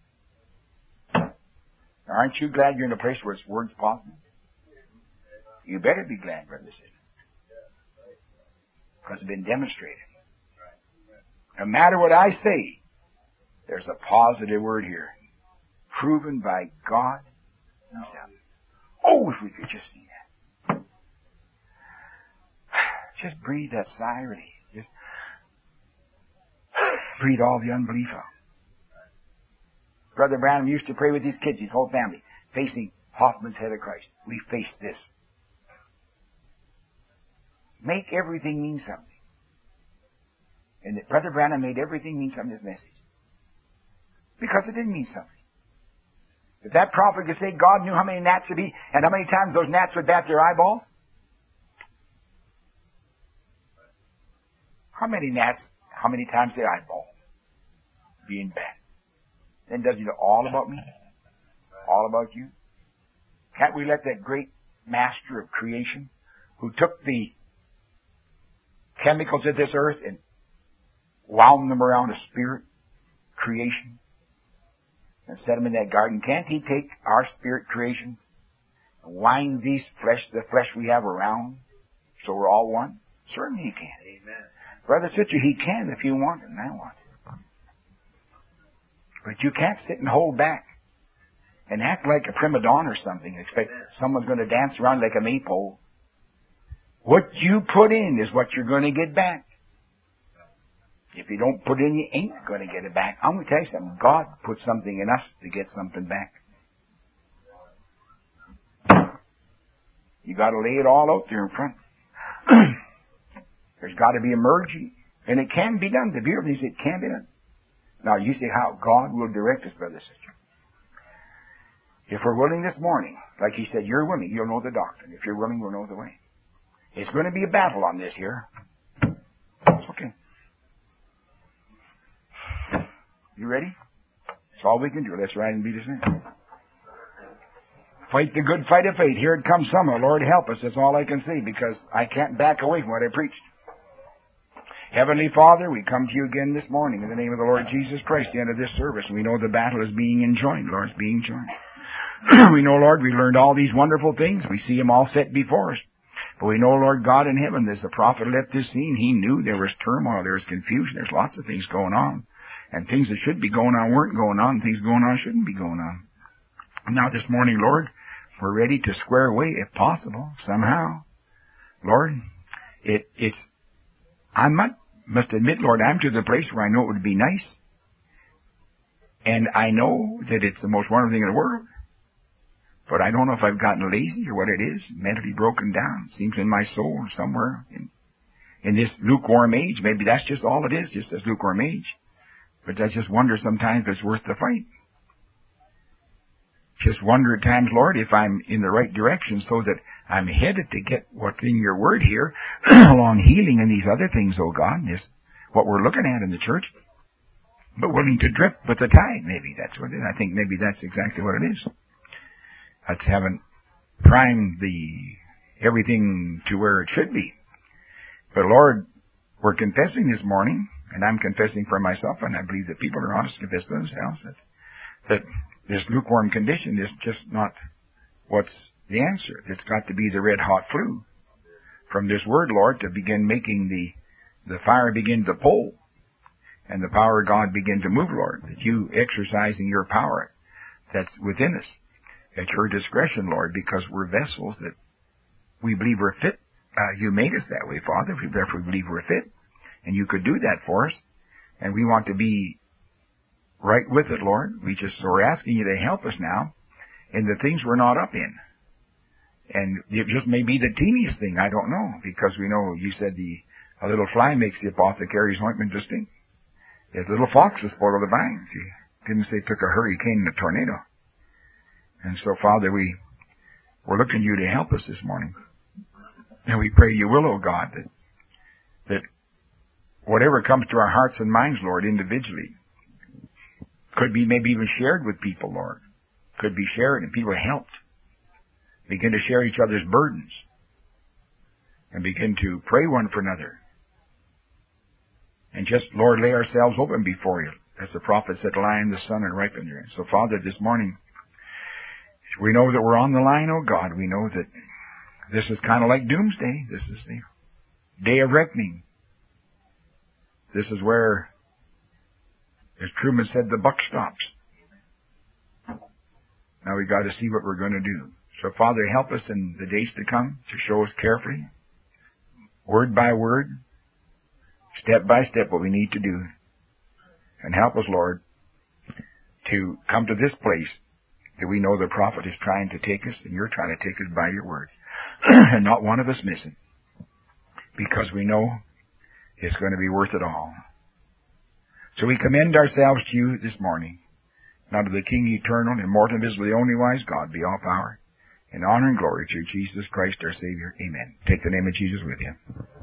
[SPEAKER 2] Now, aren't you glad you're in a place where it's words positive? You better be glad, Brother Sid. Because it's been demonstrated. No matter what I say, there's a positive word here. Proven by God himself. Oh, if we could just see that. Just breathe that sigh of relief. Just breathe all the unbelief out. Brother Branham used to pray with his kids, his whole family, facing Hoffman's head of Christ. We face this. Make everything mean something. And that Brother Branham made everything mean something in his message. Because it didn't mean something. If that prophet could say God knew how many gnats would be and how many times those gnats would bat their eyeballs, how many gnats, how many times their eyeballs being bat? Then does he know all about me? All about you? Can't we let that great master of creation, who took the chemicals of this earth and wound them around a spirit creation and set them in that garden, can't he take our spirit creations and wind these flesh, the flesh we have around, so we're all one? Certainly he can.
[SPEAKER 3] Amen.
[SPEAKER 2] Brother, sister, he can if you want it, and I want it. But you can't sit and hold back and act like a prima donna or something and expect someone's going to dance around like a maypole. What you put in is what you're going to get back. If you don't put in, you ain't going to get it back. I'm going to tell you something. God put something in us to get something back. You got to lay it all out there in front. There's got to be a merging. And it can be done. The beautiful thing is it can be done. Now, you say how God will direct us, brother, sister. If we're willing this morning, like he said, you're willing, you'll know the doctrine. If you're willing, we'll know the way. It's going to be a battle on this here. It's okay. You ready? That's all we can do. Let's rise and be dismissed. Fight the good fight of faith. Here it comes summer. Lord, help us. That's all I can say, because I can't back away from what I preached. Heavenly Father, we come to you again this morning in the name of the Lord Jesus Christ, the end of this service. We know the battle is being enjoined. Lord, it's being joined. We know, Lord, we learned all these wonderful things. We see them all set before us. But we know, Lord God in heaven, as the prophet left this scene, he knew there was turmoil, there was confusion, there's lots of things going on. And things that should be going on weren't going on, and things going on shouldn't be going on. Now this morning, Lord, we're ready to square away, if possible, somehow. Lord, it, it's, I must admit, Lord, I'm to the place where I know it would be nice. And I know that it's the most wonderful thing in the world. But I don't know if I've gotten lazy or what it is, mentally broken down. It seems in my soul somewhere in, in this lukewarm age. Maybe that's just all it is, just this lukewarm age. But I just wonder sometimes if it's worth the fight. just wonder at times, Lord, if I'm in the right direction so that I'm headed to get what's in your word here, along healing and these other things, oh God, this what we're looking at in the church, but willing to drift with the tide, maybe. That's what it is. I think maybe that's exactly what it is. That's having primed the everything to where it should be. But Lord, we're confessing this morning, and I'm confessing for myself, and I believe that people are honest to confess themselves, that, that this lukewarm condition is just not what's the answer. It's got to be the red-hot flu from this word, Lord, to begin making the, the fire begin to pull and the power of God begin to move, Lord, that you exercising your power that's within us at your discretion, Lord, because we're vessels that we believe we're fit. Uh, you made us that way, Father. We therefore believe we're fit, and you could do that for us, and we want to be right with it, Lord. We just are asking you to help us now in the things we're not up in. And it just may be the teeniest thing, I don't know, because we know you said the a little fly makes the apothecary's ointment to stink. There's little foxes spoil the vines. You didn't say it took a hurricane and a tornado. And so, Father, we, we're looking to you to help us this morning. And we pray you will, oh God, that, that whatever comes to our hearts and minds, Lord, individually, could be maybe even shared with people, Lord. Could be shared and people helped. Begin to share each other's burdens. And begin to pray one for another. And just, Lord, lay ourselves open before you. As the prophet said, lie in the sun and ripen there. So, Father, this morning, we know that we're on the line, oh God. We know that this is kind of like doomsday. This is the day of reckoning. This is where, as Truman said, the buck stops. Now we've got to see what we're going to do. So, Father, help us in the days to come to show us carefully, word by word, step by step what we need to do. And help us, Lord, to come to this place that we know the prophet is trying to take us, and you're trying to take us by your word. And not one of us missing. Because we know it's going to be worth it all. So we commend ourselves to you this morning. Now to the King eternal, immortal, invisible, the only wise God, be all power and honor and glory through Jesus Christ our Savior. Amen. Take the name of Jesus with you.